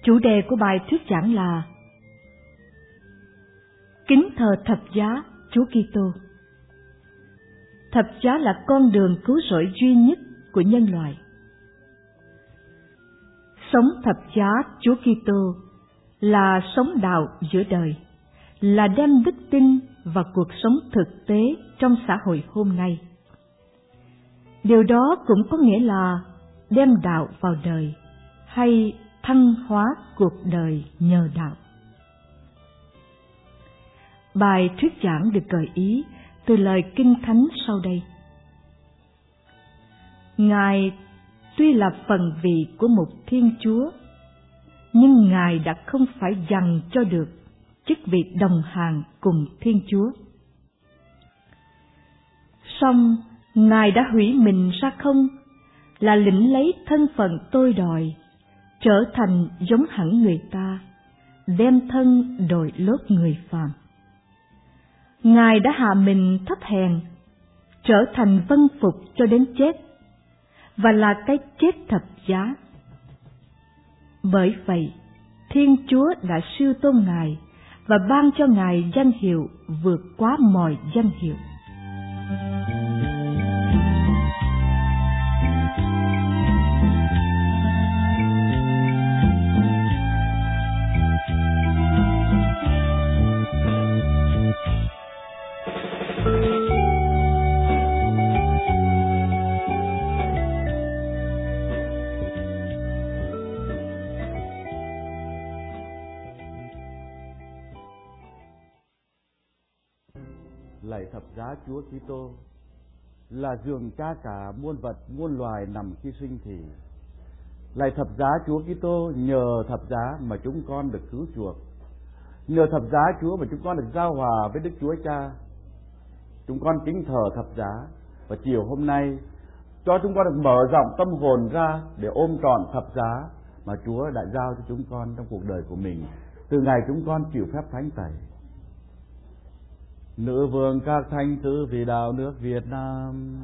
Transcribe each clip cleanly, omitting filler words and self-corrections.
Chủ đề của bài thuyết giảng là Kính thờ thập giá Chúa Kitô. Thập giá là con đường cứu rỗi duy nhất của nhân loại. Sống thập giá Chúa Kitô là sống đạo giữa đời, là đem đức tin vào cuộc sống thực tế trong xã hội hôm nay. Điều đó cũng có nghĩa là đem đạo vào đời hay thăng hóa cuộc đời nhờ đạo. Bài thuyết giảng được gợi ý từ lời Kinh Thánh sau đây. Ngài tuy là phần vị của một Thiên Chúa, nhưng Ngài đã không phải dành cho được chức vị đồng hàng cùng Thiên Chúa. Song Ngài đã hủy mình ra không, là lĩnh lấy thân phận tôi đòi, trở thành giống hẳn người ta, đem thân đổi lốt người phàm. Ngài đã hạ mình thấp hèn, trở thành vâng phục cho đến chết, và là cái chết thập giá. Bởi vậy, Thiên Chúa đã siêu tôn Ngài và ban cho Ngài danh hiệu vượt quá mọi danh hiệu. Lạy thập giá Chúa Kitô, là giường cha cả muôn vật muôn loài nằm khi sinh thì. Lạy thập giá Chúa Kitô, nhờ thập giá mà chúng con được cứu chuộc, nhờ thập giá Chúa mà chúng con được giao hòa với Đức Chúa Cha. Chúng con kính thờ thập giá, và chiều hôm nay cho chúng con được mở rộng tâm hồn ra để ôm trọn thập giá mà Chúa đã giao cho chúng con trong cuộc đời của mình từ ngày chúng con chịu phép thánh tẩy. Nữ vương các thánh tử vì đạo nước Việt Nam,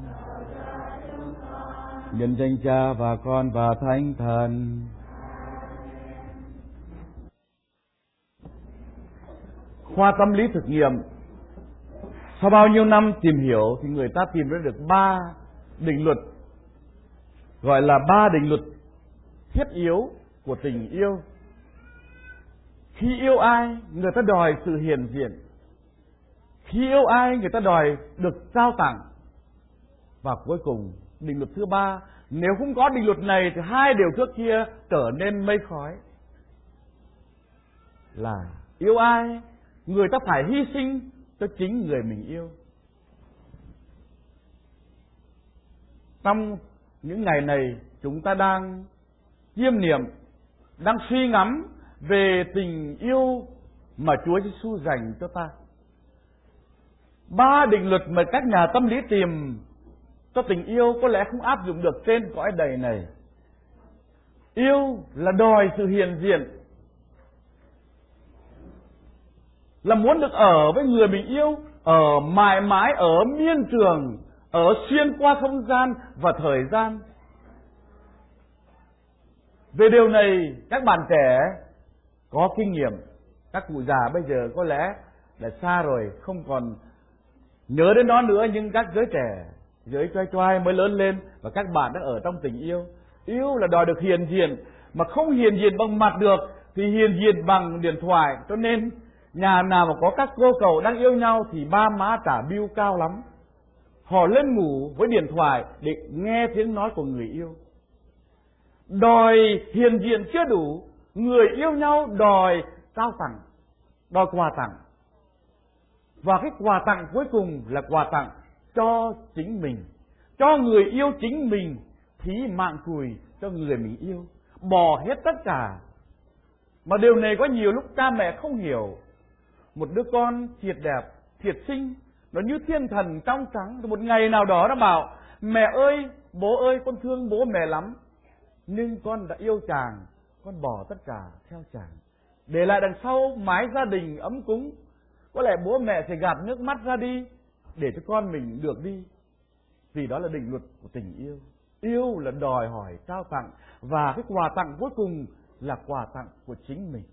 nhân danh Cha và Con và Thánh Thần. Khoa tâm lý thực nghiệm, sau bao nhiêu năm tìm hiểu thì người ta tìm ra được 3 định luật, gọi là 3 định luật thiết yếu của tình yêu. Khi yêu ai, người ta đòi sự hiển diện. Khi yêu ai, người ta đòi được trao tặng. Và cuối cùng, định luật thứ 3, nếu không có định luật này thì 2 điều trước kia trở nên mây khói. Là yêu ai, người ta phải hy sinh cho chính người mình yêu. Trong những ngày này, chúng ta đang chiêm niệm, đang suy ngẫm về tình yêu mà Chúa Giêsu dành cho ta. 3 định luật mà các nhà tâm lý tìm cho tình yêu có lẽ không áp dụng được trên cõi đời này. Yêu là đòi sự hiện diện, là muốn được ở với người mình yêu, ở mãi mãi, ở miên trường, ở xuyên qua không gian và thời gian. Về điều này, các bạn trẻ có kinh nghiệm, các cụ già bây giờ có lẽ là xa rồi, không còn nhớ đến nó nữa, nhưng các giới trẻ, giới trai trai mới lớn lên và các bạn đang ở trong tình yêu. Yêu là đòi được hiện diện, mà không hiện diện bằng mặt được thì hiện diện bằng điện thoại. Cho nên nhà nào mà có các cô cậu đang yêu nhau thì ba má trả bill cao lắm. Họ lên ngủ với điện thoại để nghe tiếng nói của người yêu. Đòi hiện diện chưa đủ, người yêu nhau đòi trao tặng, đòi quà tặng. Và cái quà tặng cuối cùng là quà tặng cho chính mình, cho người yêu chính mình, thí mạng cùi cho người mình yêu, bỏ hết tất cả. Mà điều này có nhiều lúc cha mẹ không hiểu. Một đứa con thiệt đẹp, thiệt xinh, nó như thiên thần trong trắng, một ngày nào đó nó bảo: mẹ ơi, bố ơi, con thương bố mẹ lắm, nhưng con đã yêu chàng, con bỏ tất cả theo chàng, để lại đằng sau mái gia đình ấm cúng. Có lẽ bố mẹ sẽ gạt nước mắt ra đi để cho con mình được đi. Vì đó là định luật của tình yêu. Yêu là đòi hỏi trao tặng, và cái quà tặng cuối cùng là quà tặng của chính mình.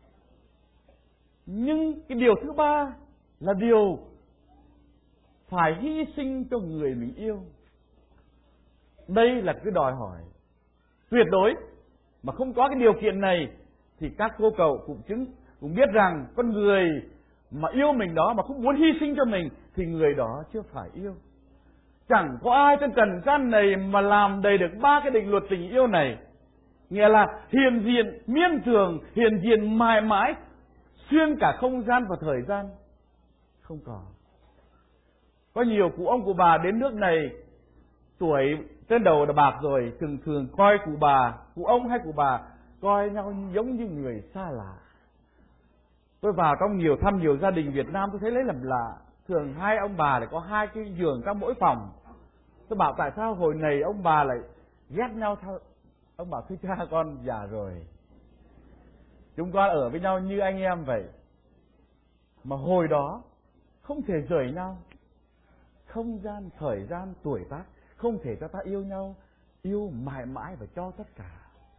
Nhưng cái điều thứ ba là điều phải hy sinh cho người mình yêu. Đây là cái đòi hỏi tuyệt đối, mà không có cái điều kiện này thì các cô cậu cũng biết rằng con người mà yêu mình đó mà không muốn hy sinh cho mình thì người đó chưa phải yêu. Chẳng có ai trên trần gian này mà làm đầy được ba cái định luật tình yêu này, nghĩa là hiện diện miên thường, hiện diện mãi mãi, xuyên cả không gian và thời gian. Không có nhiều cụ ông cụ bà đến nước này tuổi trên đầu đã bạc rồi, thường coi cụ ông hay cụ bà coi nhau giống như người xa lạ. Tôi vào trong thăm nhiều gia đình Việt Nam, tôi thấy lấy làm lạ. Thường hai ông bà lại có hai cái giường trong mỗi phòng. Tôi bảo tại sao hồi này ông bà lại ghét nhau sao? Ông bảo thưa cha con già rồi, chúng con ở với nhau như anh em vậy. Mà hồi đó không thể rời nhau, không gian, thời gian, tuổi tác không thể cho ta yêu nhau, yêu mãi mãi và cho tất cả.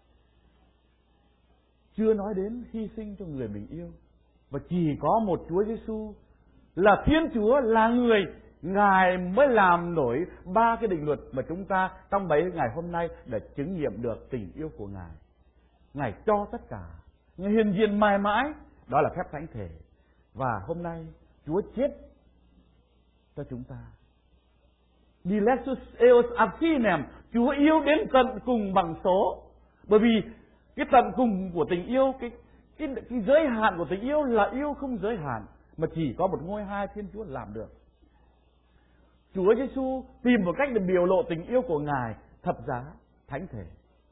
Chưa nói đến hy sinh cho người mình yêu. Và chỉ có một Chúa Giêsu là Thiên Chúa, là người, Ngài mới làm nổi ba cái định luật mà chúng ta trong mấy ngày hôm nay đã chứng nghiệm được tình yêu của Ngài. Ngài cho tất cả, Ngài hiện diện mãi mãi, đó là phép thánh thể. Và hôm nay Chúa chết cho chúng ta. Dilectus eos affinem, Chúa yêu đến tận cùng bằng số. Bởi vì cái tận cùng của tình yêu, cái giới hạn của tình yêu là yêu không giới hạn, mà chỉ có một ngôi hai Thiên Chúa làm được. Chúa Giêsu tìm một cách để biểu lộ tình yêu của Ngài, thập giá, thánh thể.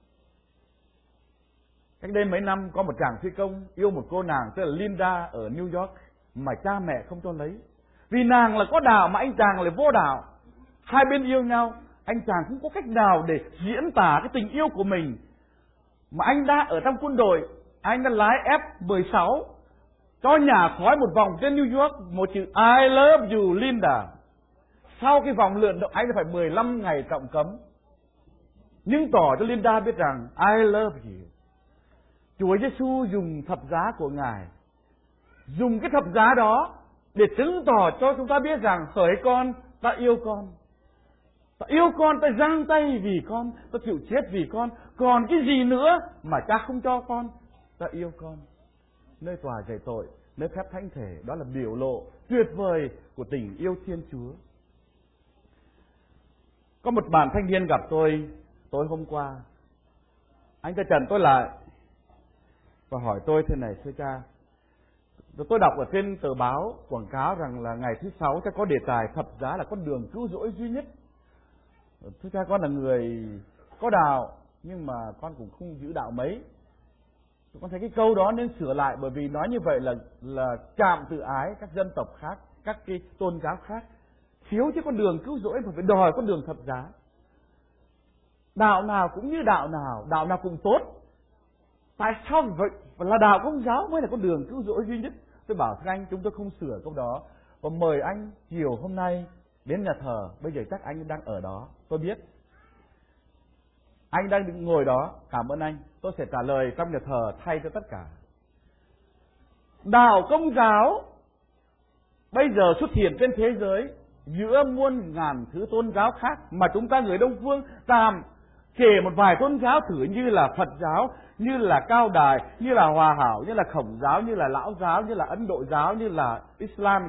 Cách đây mấy năm có một chàng phi công yêu một cô nàng tên là Linda ở New York mà cha mẹ không cho lấy. Vì nàng là có đạo mà anh chàng lại vô đạo. Hai bên yêu nhau, anh chàng không có cách nào để diễn tả cái tình yêu của mình. Mà anh đã ở trong quân đội, anh đã lái F-16 cho nhả khói một vòng trên New York một chữ I love you Linda. Sau cái vòng lượn động anh phải 15 ngày trọng cấm, nhưng tỏ cho Linda biết rằng I love you. Chúa Giêsu dùng thập giá của Ngài, dùng cái thập giá đó để chứng tỏ cho chúng ta biết rằng hỡi con, ta yêu con. Ta yêu con, ta giang tay vì con, ta chịu chết vì con. Còn cái gì nữa mà cha không cho con? Ta yêu con. Nơi tòa dạy tội, nơi phép thánh thể, đó là biểu lộ tuyệt vời của tình yêu Thiên Chúa. Có một bạn thanh niên gặp tôi tối hôm qua. Anh ta trần tôi lại và hỏi tôi thế này: thưa cha, tôi đọc ở trên tờ báo quảng cáo rằng là ngày thứ Sáu cha có đề tài thập giá là con đường cứu rỗi duy nhất. Thưa cha, con là người có đạo nhưng mà con cũng không giữ đạo mấy. Con thấy cái câu đó nên sửa lại, bởi vì nói như vậy là chạm tự ái các dân tộc khác, các cái tôn giáo khác. Thiếu chứ con đường cứu rỗi mà phải đòi con đường thập giá. Đạo nào cũng như đạo nào cũng tốt. Tại sao vậy? Là đạo Công giáo mới là con đường cứu rỗi duy nhất. Tôi bảo thưa anh, chúng tôi không sửa câu đó. Và mời anh chiều hôm nay đến nhà thờ. Bây giờ chắc anh đang ở đó, tôi biết. Anh đang ngồi đó, cảm ơn anh. Tôi sẽ trả lời trong nhà thờ thay cho tất cả. Đạo Công giáo bây giờ xuất hiện trên thế giới giữa muôn ngàn thứ tôn giáo khác, mà chúng ta người Đông Phương tạm kể một vài tôn giáo thử như là Phật giáo, như là Cao Đài, như là Hòa Hảo, như là Khổng giáo, như là Lão giáo, như là Ấn Độ giáo, như là Islam.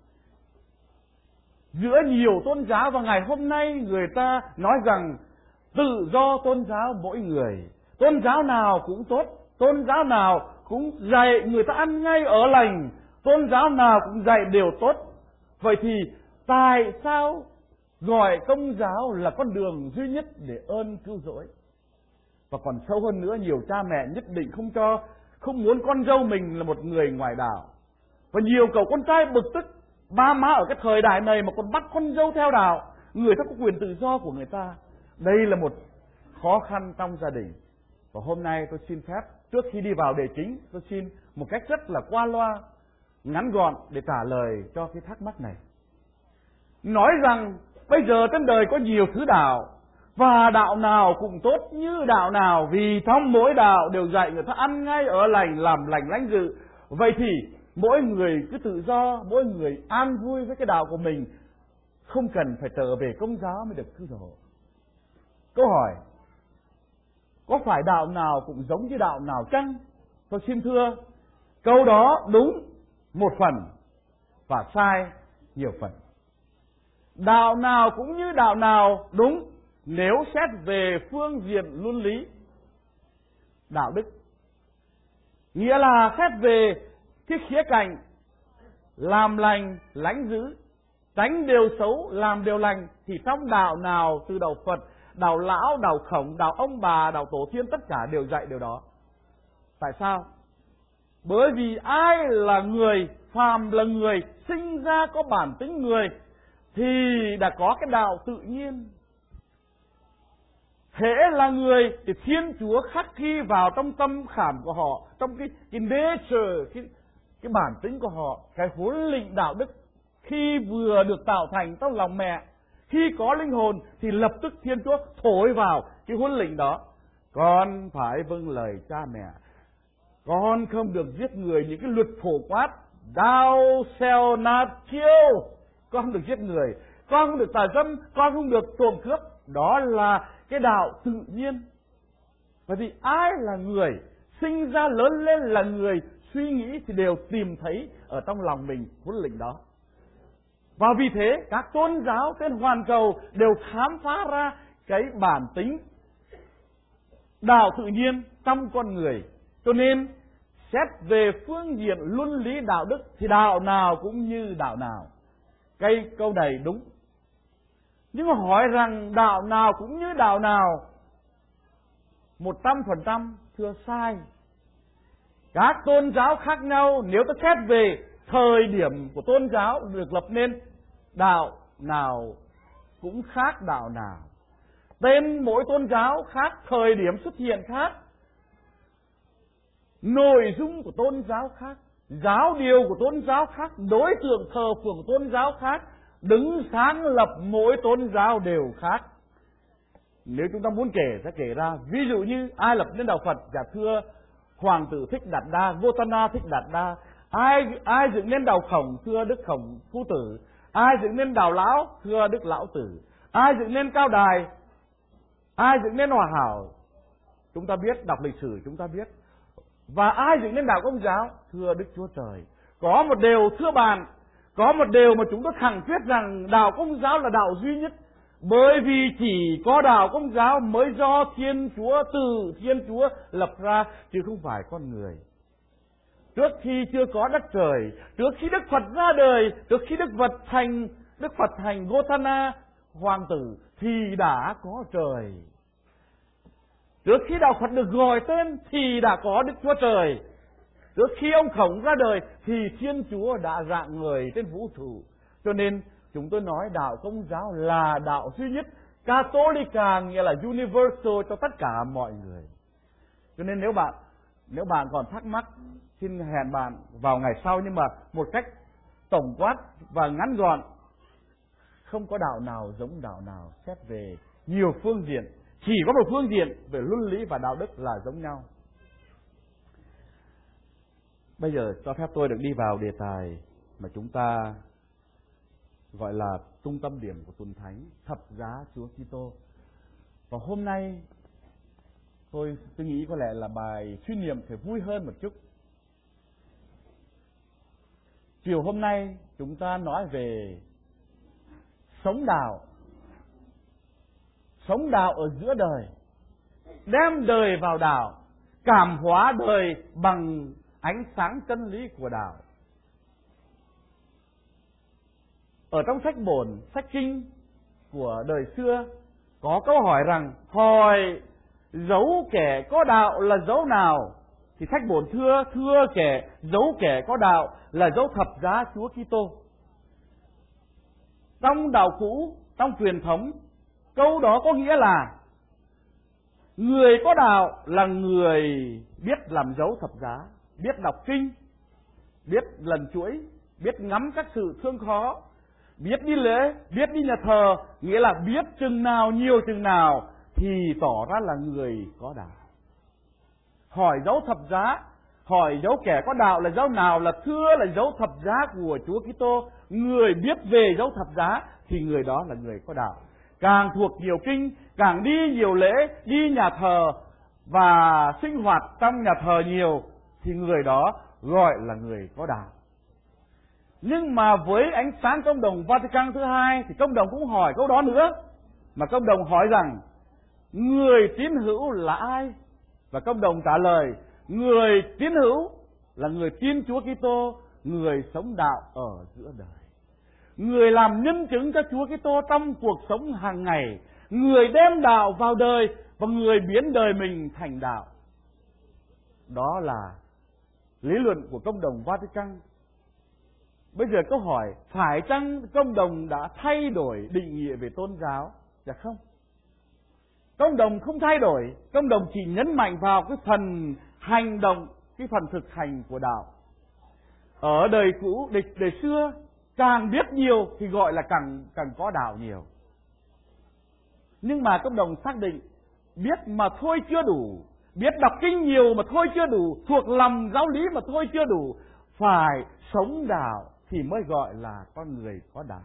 Giữa nhiều tôn giáo, và ngày hôm nay người ta nói rằng tự do tôn giáo mỗi người. Tôn giáo nào cũng tốt, tôn giáo nào cũng dạy người ta ăn ngay ở lành, tôn giáo nào cũng dạy đều tốt. Vậy thì tại sao gọi Công giáo là con đường duy nhất để ơn cứu rỗi? Và còn sâu hơn nữa, nhiều cha mẹ nhất định không muốn con dâu mình là một người ngoại đạo. Và nhiều cậu con trai bực tức, ba má ở cái thời đại này mà còn bắt con dâu theo đạo. Người ta có quyền tự do của người ta. Đây là một khó khăn trong gia đình. Và hôm nay tôi xin phép, trước khi đi vào đề chính, tôi xin một cách rất là qua loa, ngắn gọn để trả lời cho cái thắc mắc này. Nói rằng bây giờ trên đời có nhiều thứ đạo, và đạo nào cũng tốt như đạo nào, vì trong mỗi đạo đều dạy người ta ăn ngay ở lành, làm lành lãnh dự. Vậy thì mỗi người cứ tự do, mỗi người an vui với cái đạo của mình, không cần phải trở về Công giáo mới được cứu độ. Câu hỏi, có phải đạo nào cũng giống như đạo nào chăng? Tôi xin thưa, câu đó đúng một phần và sai nhiều phần. Đạo nào cũng như đạo nào đúng nếu xét về phương diện luân lý, đạo đức. Nghĩa là xét về cái khía cạnh làm lành, lãnh dữ, tránh điều xấu, làm điều lành, thì trong đạo nào, từ đạo Phật, đạo Lão, đạo Khổng, đạo ông bà, đạo Tổ tiên, tất cả đều dạy điều đó. Tại sao? Bởi vì ai là người, phàm là người, sinh ra có bản tính người, thì đã có cái đạo tự nhiên. Hễ là người thì Thiên Chúa khắc ghi vào trong tâm khảm của họ, trong cái nature, cái bản tính của họ, cái huấn luyện đạo đức. Khi vừa được tạo thành trong lòng mẹ, khi có linh hồn thì lập tức Thiên Chúa thổi vào cái huấn luyện đó. Con phải vâng lời cha mẹ, con không được giết người, những cái luật phổ quát, thou shalt not kill, con không được giết người, con không được tà dâm, con không được trộm cướp. Đó là cái đạo tự nhiên. Bởi vì ai là người, sinh ra lớn lên là người, suy nghĩ thì đều tìm thấy ở trong lòng mình huấn luyện đó. Và vì thế các tôn giáo trên hoàn cầu đều khám phá ra cái bản tính đạo tự nhiên trong con người. Cho nên xét về phương diện luân lý đạo đức thì đạo nào cũng như đạo nào. Cái câu này đúng. Nhưng mà hỏi rằng đạo nào cũng như đạo nào 100% thưa sai. Các tôn giáo khác nhau, nếu ta xét về thời điểm của tôn giáo được lập nên, đạo nào cũng khác đạo nào. Tên mỗi tôn giáo khác, thời điểm xuất hiện khác, nội dung của tôn giáo khác, giáo điều của tôn giáo khác, đối tượng thờ phượng của tôn giáo khác, đứng sáng lập mỗi tôn giáo đều khác. Nếu chúng ta muốn kể, sẽ kể ra. Ví dụ như ai lập nên đạo Phật? Dạ thưa Hoàng tử Thích Đạt Đa, Gotana Thích Đạt Đa. Ai dựng nên đạo Khổng? Thưa Đức Khổng Phu Tử. Ai dựng nên đạo Lão? Thưa Đức Lão Tử. Ai dựng nên Cao Đài? Ai dựng nên Hòa Hảo? Chúng ta biết, đọc lịch sử chúng ta biết. Và ai dựng nên đạo Công giáo? Thưa Đức Chúa Trời. Có một điều thưa bạn, có một điều mà chúng tôi khẳng quyết rằng đạo Công giáo là đạo duy nhất. Bởi vì chỉ có đạo Công giáo mới do Thiên Chúa, từ Thiên Chúa lập ra, chứ không phải con người. Trước khi chưa có đất trời, trước khi Đức Phật ra đời, trước khi Đức Phật thành Gotana hoàng tử thì đã có trời. Trước khi đạo Phật được gọi tên thì đã có Đức Chúa Trời. Trước khi ông Khổng ra đời thì Thiên Chúa đã rạng người trên vũ trụ. Cho nên chúng tôi nói đạo Công giáo là đạo duy nhất. Catholica nghĩa là universal, cho tất cả mọi người. Cho nên nếu bạn còn thắc mắc, xin hẹn bạn vào ngày sau, nhưng mà một cách tổng quát và ngắn gọn. Không có đạo nào giống đạo nào xét về nhiều phương diện. Chỉ có một phương diện về luân lý và đạo đức là giống nhau. Bây giờ cho phép tôi được đi vào đề tài mà chúng ta gọi là trung tâm điểm của tuần thánh, thập giá Chúa Kitô. Và hôm nay tôi nghĩ có lẽ là bài suy niệm phải vui hơn một chút. Chiều hôm nay chúng ta nói về sống đạo. Sống đạo ở giữa đời, đem đời vào đạo, cảm hóa đời bằng ánh sáng chân lý của đạo. Ở trong sách bổn, sách kinh của đời xưa có câu hỏi rằng: hỏi dấu kẻ có đạo là dấu nào? Thì sách bổn thưa dấu kẻ có đạo là dấu thập giá Chúa Kitô. Trong đạo cũ, trong truyền thống, câu đó có nghĩa là người có đạo là người biết làm dấu thập giá, biết đọc kinh, biết lần chuỗi, biết ngắm các sự thương khó, biết đi lễ, biết đi nhà thờ, nghĩa là biết chừng nào nhiều chừng nào thì tỏ ra là người có đạo. Hỏi dấu thập giá, hỏi dấu kẻ có đạo là dấu nào, là thưa là dấu thập giá của Chúa Kitô. Người biết về dấu thập giá thì người đó là người có đạo. Càng thuộc nhiều kinh, càng đi nhiều lễ, đi nhà thờ và sinh hoạt trong nhà thờ nhiều thì người đó gọi là người có đạo. Nhưng mà với ánh sáng công đồng Vatican thứ hai thì công đồng cũng hỏi câu đó nữa. Mà công đồng hỏi rằng người tín hữu là ai? Và công đồng trả lời người tín hữu là người tin Chúa Kitô, người sống đạo ở giữa đời, người làm nhân chứng cho Chúa Kitô trong cuộc sống hàng ngày, người đem đạo vào đời và người biến đời mình thành đạo. Đó là lý luận của công đồng Vatican. Bây giờ câu hỏi, phải chăng công đồng đã thay đổi định nghĩa về tôn giáo? Dạ không. Công đồng không thay đổi, công đồng chỉ nhấn mạnh vào cái phần hành động, cái phần thực hành của đạo. Ở đời cũ, đời xưa, càng biết nhiều thì gọi là càng có đạo nhiều. Nhưng mà công đồng xác định biết mà thôi chưa đủ, biết đọc kinh nhiều mà thôi chưa đủ, thuộc lòng giáo lý mà thôi chưa đủ, phải sống đạo thì mới gọi là con người có đạo.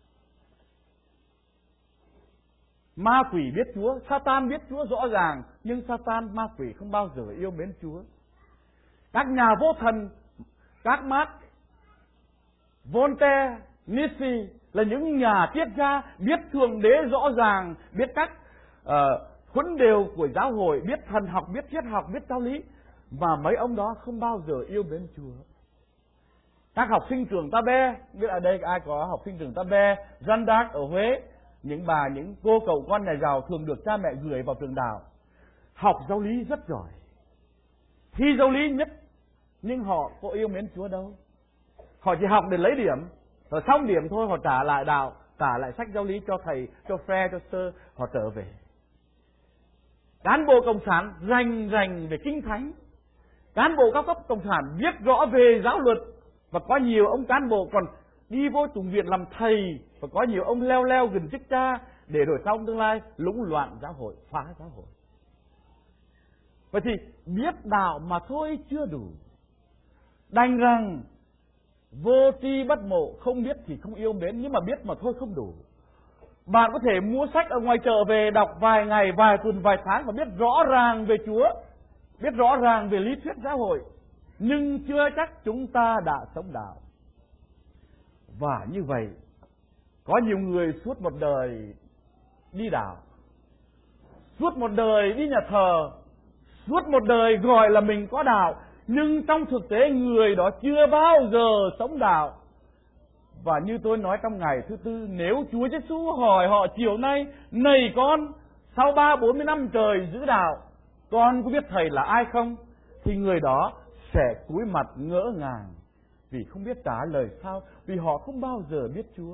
Ma quỷ biết Chúa, Satan biết Chúa rõ ràng, nhưng Satan, ma quỷ không bao giờ yêu mến Chúa. Các nhà vô thần, các Marx, Voltaire, Nietzsche là những nhà triết gia biết Thượng Đế rõ ràng, biết các huấn đều của giáo hội, biết thần học, biết triết học, biết giáo lý, mà mấy ông đó không bao giờ yêu mến Chúa. Các học sinh trường Tabe, biết ở đây ai có học sinh trường Tabe, Jeanne d'Arc ở Huế, những cô cậu con nhà giàu thường được cha mẹ gửi vào trường đạo, học giáo lý rất giỏi, thi giáo lý nhất, nhưng họ có yêu mến Chúa đâu. Họ chỉ học để lấy điểm, rồi xong điểm thôi họ trả lại đạo, trả lại sách giáo lý cho thầy, cho phe, cho sơ, họ trở về. Cán bộ cộng sản rành về kinh thánh, cán bộ cao cấp cộng sản biết rõ về giáo luật, và có nhiều ông cán bộ còn đi vô chủng viện làm thầy, và có nhiều ông leo gần chức cha để rồi trong tương lai lũng loạn giáo hội, phá giáo hội. Vậy thì biết đạo mà thôi chưa đủ, đành rằng vô tri bất mộ, không biết thì không yêu mến, nhưng mà biết mà thôi không đủ. Bạn có thể mua sách ở ngoài chợ về đọc vài ngày, vài tuần, vài tháng và biết rõ ràng về Chúa, biết rõ ràng về lý thuyết giáo hội, nhưng chưa chắc chúng ta đã sống đạo. Và như vậy, có nhiều người suốt một đời đi đạo, suốt một đời đi nhà thờ, suốt một đời gọi là mình có đạo, nhưng trong thực tế người đó chưa bao giờ sống đạo. Và như tôi nói trong ngày thứ tư, nếu Chúa Giêsu hỏi họ chiều nay, này con, sau 30-40 năm trời giữ đạo, con có biết thầy là ai không? Thì người đó sẽ cúi mặt ngỡ ngàng, vì không biết trả lời sao, vì họ không bao giờ biết Chúa.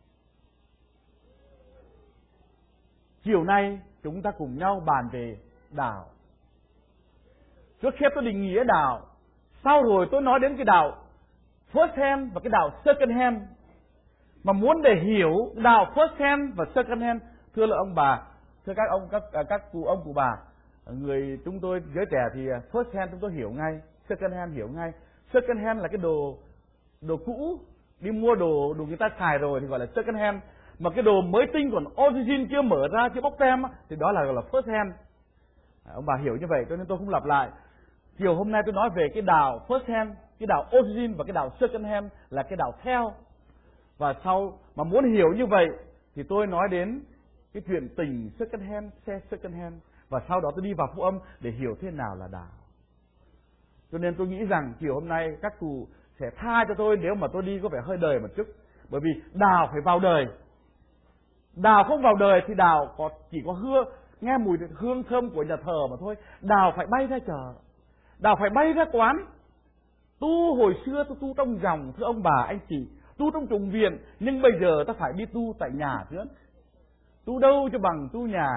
Chiều nay chúng ta cùng nhau bàn về đạo. Trước khi tôi định nghĩa đạo, sau rồi tôi nói đến cái đạo first hand và cái đạo second hand. Mà muốn để hiểu đạo first hand và second hand, thưa là ông bà, thưa các ông, các cụ ông cụ bà, người chúng tôi giới trẻ thì first hand chúng tôi hiểu ngay, second hand hiểu ngay. Second hand là cái đồ cũ, đi mua đồ người ta xài rồi thì gọi là second hand. Mà cái đồ mới tinh còn origin chưa mở ra, chưa bóc tem thì đó là gọi là first hand. Ông bà hiểu như vậy cho nên tôi không lặp lại. Chiều hôm nay tôi nói về cái đạo first hand, cái đạo origin và cái đạo second hand là cái đạo theo. Và sau mà muốn hiểu như vậy thì tôi nói đến cái chuyện tình second hand, xe second hand, và sau đó tôi đi vào phúc âm để hiểu thế nào là đạo. Cho nên tôi nghĩ rằng chiều hôm nay các cụ sẽ tha cho tôi nếu mà tôi đi có vẻ hơi đời một chút, bởi vì đạo phải vào đời. Đạo không vào đời thì đạo chỉ có nghe mùi hương thơm của nhà thờ mà thôi. Đạo phải bay ra chợ, đạo phải bay ra quán. Tu hồi xưa tôi tu trong dòng, thưa ông bà anh chị, tu trong chủng viện, nhưng bây giờ ta phải đi tu tại nhà trước. Tu đâu cho bằng tu nhà.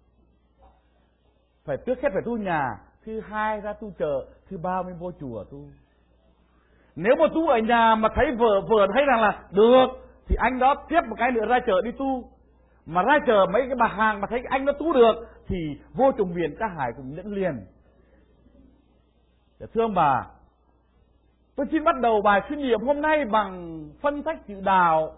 Phải trước hết phải tu nhà, thứ hai ra tu chợ, thứ ba mới vô chùa tu. Nếu mà tu ở nhà mà thấy vợ thấy rằng là được thì anh đó tiếp một cái nữa ra chợ đi tu. Mà ra chợ mấy cái bà hàng mà thấy anh nó tu được thì vô trùng viện Cha Hải cũng nhận liền. Thưa ông bà, tôi xin bắt đầu bài suy niệm hôm nay bằng phân tích chữ đạo.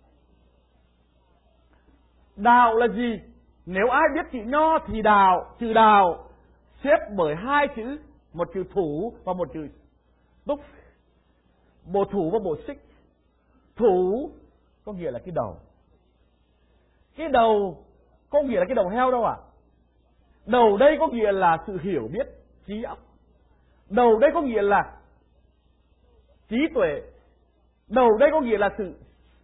Đạo là gì? Nếu ai biết chữ Nho thì chữ đạo xếp bởi hai chữ, một chữ thủ và một chữ túc. Bộ thủ và bộ xích. Thủ có nghĩa là cái đầu. Cái đầu có nghĩa là cái đầu heo đâu ạ? Đầu đây có nghĩa là sự hiểu biết, trí óc. Đầu đây có nghĩa là trí tuệ. Đầu đây có nghĩa là sự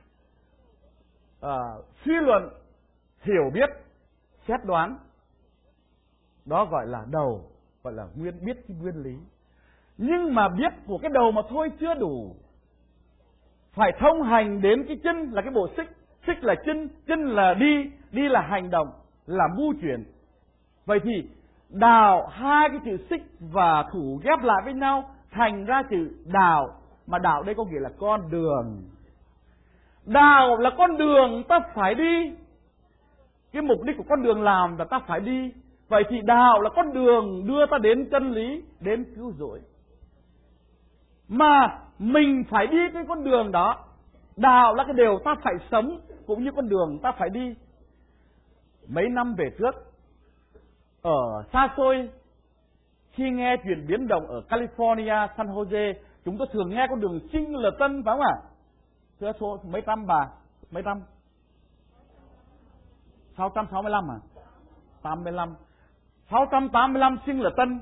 suy luận, hiểu biết, xét đoán. Đó gọi là đầu, gọi là biết cái nguyên lý. Nhưng mà biết của cái đầu mà thôi chưa đủ. Phải thông hành đến cái chân là cái bộ xích. Xích là chân, chân là đi là hành động, là mưu chuyển. Vậy thì đạo, hai cái chữ xích và thủ ghép lại với nhau thành ra chữ đạo. Mà đạo đây có nghĩa là con đường. Đạo là con đường ta phải đi. Cái mục đích của con đường làm là ta phải đi. Vậy thì đạo là con đường đưa ta đến chân lý, đến cứu rỗi. Mà mình phải đi cái con đường đó. Đạo là cái điều ta phải sống, cũng như con đường ta phải đi. Mấy năm về trước, ở xa xôi, khi nghe chuyện biến động ở California, San Jose, chúng tôi thường nghe con đường Singleton, phải không ạ? Thưa số mấy trăm bà? Mấy trăm? 665 à? 85. 685 Singleton.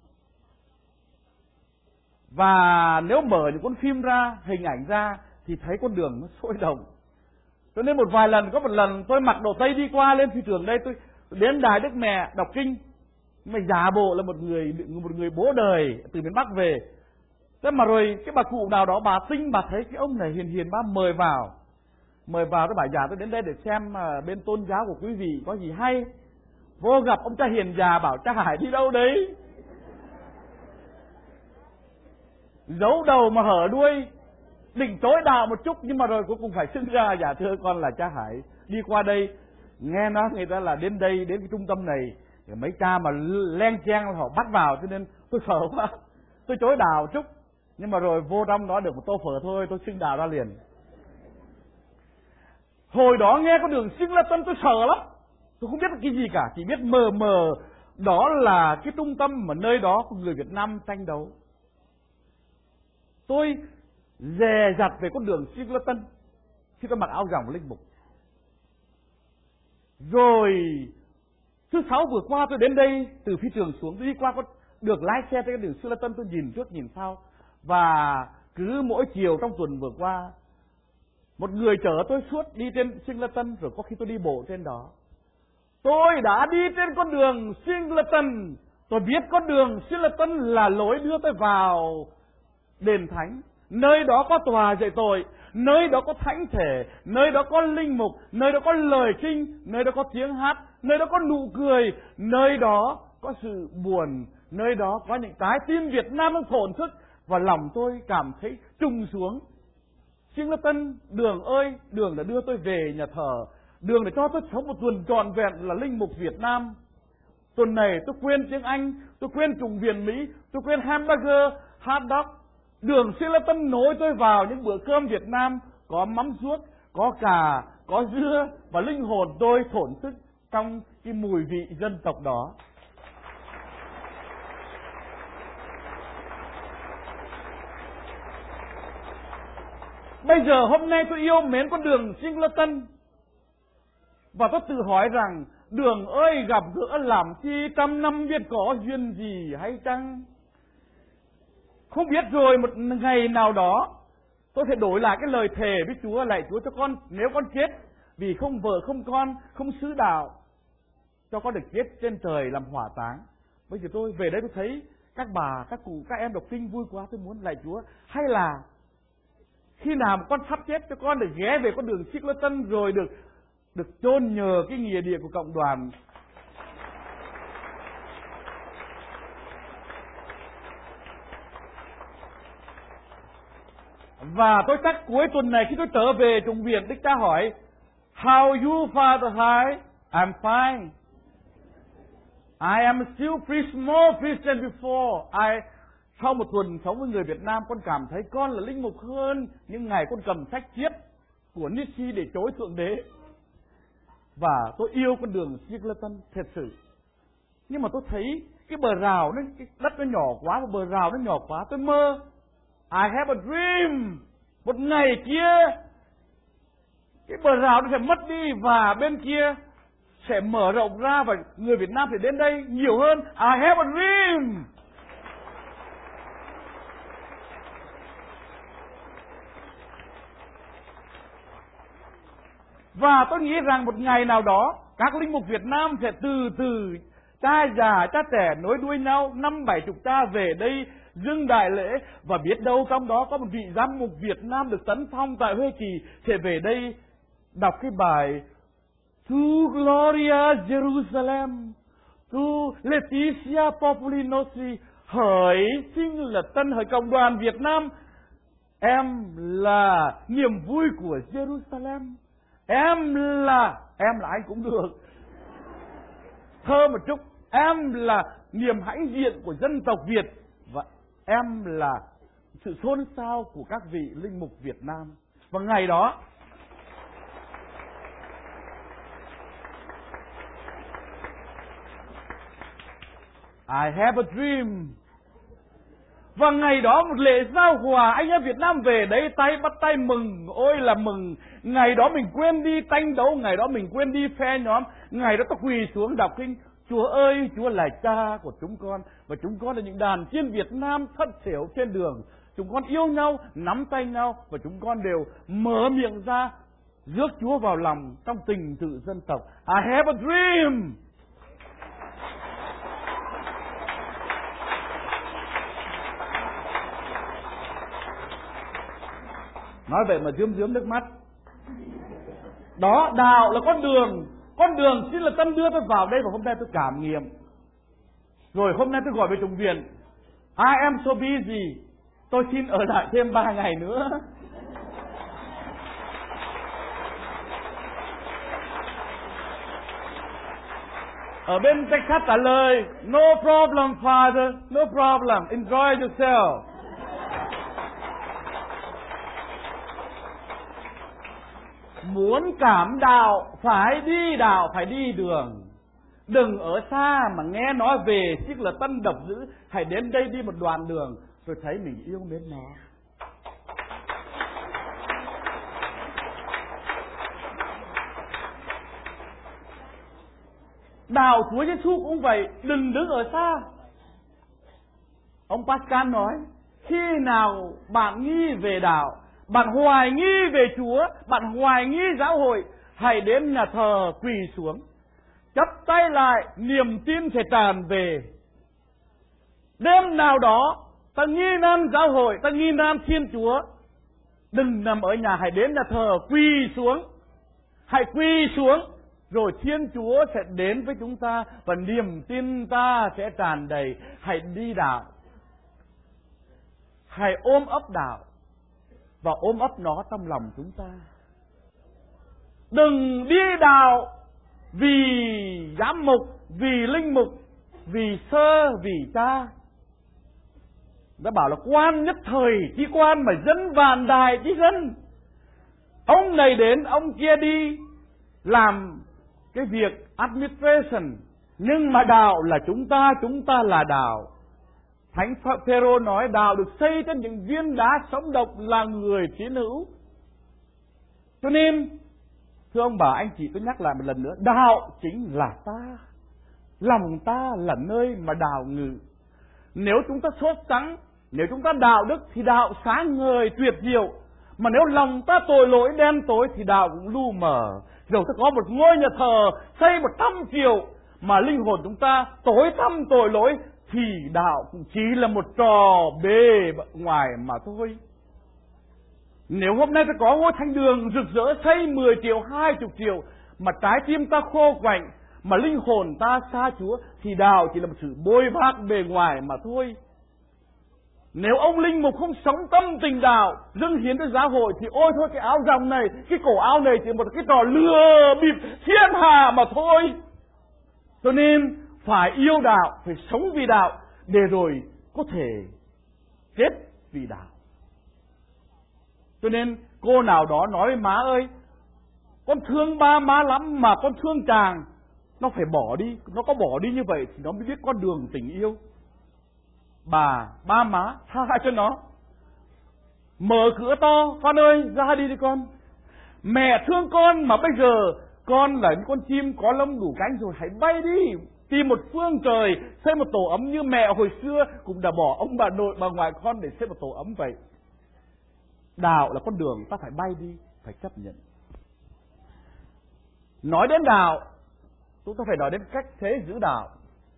Và nếu mở những cuốn phim ra, hình ảnh ra, thì thấy con đường nó sôi động. Cho nên có một lần tôi mặc đồ Tây đi qua lên phi trường đây, tôi đến Đài Đức Mẹ đọc kinh. Mà giả bộ là một người bố đời từ miền Bắc về. Thế mà rồi cái bà cụ nào đó, bà Tinh, bà thấy cái ông này hiền, bà mời vào. Tôi bảo dạ tôi đến đây để xem bên tôn giáo của quý vị có gì hay. Vô gặp ông cha hiền già bảo Cha Hải đi đâu đấy. Giấu đầu mà hở đuôi, định chối đạo một chút nhưng mà rồi cuối cùng phải xưng ra dạ thưa con là Cha Hải đi qua đây. Nghe nói người ta là đến đây, đến cái trung tâm này, mấy cha mà len chen họ bắt vào, cho nên tôi sợ quá, tôi chối đạo chút. Nhưng mà rồi vô trong đó được một tô phở thôi, tôi xưng đạo ra liền. Hồi đó nghe con đường Singleton tôi sợ lắm. Tôi không biết cái gì cả, chỉ biết mờ mờ đó là cái trung tâm mà nơi đó có người Việt Nam tranh đấu. Tôi dè dặt về con đường Singleton khi tôi mặc áo dòng linh mục. Rồi thứ Sáu vừa qua tôi đến đây, từ phi trường xuống, tôi đi qua có được lái xe trên cái đường Singleton, tôi nhìn trước nhìn sau. Và cứ mỗi chiều trong tuần vừa qua, một người chở tôi suốt đi trên Singleton, rồi có khi tôi đi bộ trên đó. Tôi đã đi trên con đường Singleton. Tôi biết con đường Singleton là lối đưa tôi vào đền thánh. Nơi đó có tòa dạy tội, nơi đó có thánh thể, nơi đó có linh mục, nơi đó có lời kinh, nơi đó có tiếng hát, nơi đó có nụ cười, nơi đó có sự buồn, nơi đó có những trái tim Việt Nam đang thổn thức. Và lòng tôi cảm thấy trùng xuống. Singleton, đường ơi, đường đã đưa tôi về nhà thờ, đường để cho tôi sống một tuần trọn vẹn là linh mục Việt Nam. Tuần này tôi quên tiếng Anh, tôi quên trùng viền Mỹ, tôi quên hamburger, hot dog. Đường Singleton nối tôi vào những bữa cơm Việt Nam có mắm ruốc, có cà, có dưa, và linh hồn tôi thổn thức trong cái mùi vị dân tộc đó. Bây giờ hôm nay tôi yêu mến con đường Singleton. Và tôi tự hỏi rằng, đường ơi gặp gỡ làm chi, trăm năm biết có duyên gì hay chăng? Không biết rồi một ngày nào đó tôi sẽ đổi lại cái lời thề với Chúa: lạy Chúa cho con, nếu con chết vì không vợ không con, không xứ đạo, cho con được chết trên trời làm hỏa táng. Bây giờ tôi về đây tôi thấy các bà, các cụ, các em đọc kinh vui quá, tôi muốn lạy Chúa, hay là khi nào mà con sắp chết cho con được ghé về con đường Singleton, rồi được chôn nhờ cái nghĩa địa của cộng đoàn. Và tôi chắc cuối tuần này khi tôi trở về Trung Viện, Đức Cha hỏi, How you, Father Hai? I'm fine. I am still more Christian before. Sau một tuần sống với người Việt Nam, con cảm thấy con là linh mục hơn những ngày con cầm sách chiết của Nietzsche để chối Thượng Đế. Và tôi yêu con đường Sigleton thật sự. Nhưng mà tôi thấy cái bờ rào, cái đất nó nhỏ quá và bờ rào nó nhỏ quá. Tôi mơ, I have a dream. Một ngày kia, cái bờ rào nó sẽ mất đi và bên kia sẽ mở rộng ra và người Việt Nam sẽ đến đây nhiều hơn. I have a dream. Và tôi nghĩ rằng một ngày nào đó, các linh mục Việt Nam sẽ từ từ cha già, cha trẻ nối đuôi nhau, 50-70 cha về đây dâng đại lễ. Và biết đâu trong đó có một vị giám mục Việt Nam được tấn phong tại Huế Kỳ sẽ về đây đọc cái bài To Gloria Jerusalem, To Laetitia Populi Nostri, hỡi xin là tân hỡi cộng đoàn Việt Nam, em là niềm vui của Jerusalem. Em là anh cũng được. Thơ một chút. Em là niềm hãnh diện của dân tộc Việt. Và em là sự xôn xao của các vị linh mục Việt Nam. Và ngày đó, I have a dream. Và ngày đó một lễ giao hòa, anh em Việt Nam về đấy tay bắt tay mừng, ôi là mừng. Ngày đó mình quên đi tranh đấu, ngày đó mình quên đi phe nhóm. Ngày đó tôi quỳ xuống đọc kinh, Chúa ơi, Chúa là cha của chúng con. Và chúng con là những đàn chiên Việt Nam thất xểu trên đường. Chúng con yêu nhau, nắm tay nhau. Và chúng con đều mở miệng ra, rước Chúa vào lòng trong tình tự dân tộc. I have a dream. Nói vậy mà rướm nước mắt. Đó, đạo là con đường. Con đường xin là Tân đưa tôi vào đây và hôm nay tôi cảm nghiệm. Rồi hôm nay tôi gọi về Trung Viện. I am so busy. Tôi xin ở lại thêm 3 ngày nữa. Ở bên Texas trả lời, No problem, Father. No problem. Enjoy yourself. Muốn cảm đạo, phải đi đường. Đừng ở xa mà nghe nói về chiếc là Tân độc dữ. Hãy đến đây đi một đoạn đường, tôi thấy mình yêu mến nó. Đạo Chúa Giêsu cũng vậy, đừng đứng ở xa. Ông Pascal nói, khi nào bạn nghi về đạo, bạn hoài nghi về Chúa, bạn hoài nghi giáo hội, hãy đến nhà thờ quỳ xuống, chắp tay lại, niềm tin sẽ tràn về. Đêm nào đó, ta nghi nan giáo hội, ta nghi nan Thiên Chúa, đừng nằm ở nhà, hãy đến nhà thờ quỳ xuống. Hãy quỳ xuống, rồi Thiên Chúa sẽ đến với chúng ta và niềm tin ta sẽ tràn đầy. Hãy đi đạo, hãy ôm ấp đạo và ôm ấp nó trong lòng chúng ta. Đừng đi đạo vì giám mục, vì linh mục, vì sơ, vì cha. Đã bảo là quan nhất thời chi quan, mà dân vạn đài chi dân. Ông này đến, ông kia đi, làm cái việc administration. Nhưng mà đạo là chúng ta là đạo. Thánh Phêrô nói đạo được xây trên những viên đá sống động là người chiến hữu. Cho nên, thưa ông bà anh chị, tôi nhắc lại một lần nữa, đạo chính là ta. Lòng ta là nơi mà đạo ngự. Nếu chúng ta sốt sắng, nếu chúng ta đạo đức thì đạo sáng ngời tuyệt diệu. Mà nếu lòng ta tội lỗi đen tối thì đạo cũng lu mờ. Dù ta có một ngôi nhà thờ xây 100 triệu mà linh hồn chúng ta tối tăm tội lỗi thì đạo cũng chỉ là một trò bề ngoài mà thôi. Nếu hôm nay ta có ngôi thánh đường rực rỡ xây 10 triệu, 20 triệu mà trái tim ta khô quạnh, mà linh hồn ta xa Chúa thì đạo chỉ là một sự bôi bác bề ngoài mà thôi. Nếu ông linh mục không sống tâm tình đạo, dâng hiến cho giáo hội, thì ôi thôi, cái áo dòng này, cái cổ áo này chỉ một cái trò lừa bịp thiên hạ mà thôi. Cho nên phải yêu đạo, phải sống vì đạo, để rồi có thể chết vì đạo. Cho nên cô nào đó nói với má ơi, con thương ba má lắm mà con thương chàng, nó phải bỏ đi. Nó có bỏ đi như vậy thì nó mới biết con đường tình yêu. Ba má tha cho nó, mở cửa to, con ơi ra đi con. Mẹ thương con mà bây giờ con là những con chim có lông đủ cánh rồi, hãy bay đi, tìm một phương trời, xây một tổ ấm như mẹ hồi xưa cũng đã bỏ ông bà nội bà ngoại con để xây một tổ ấm vậy. Đạo là con đường ta phải bay đi, phải chấp nhận. Nói đến đạo, chúng ta phải nói đến cách thế giữ đạo.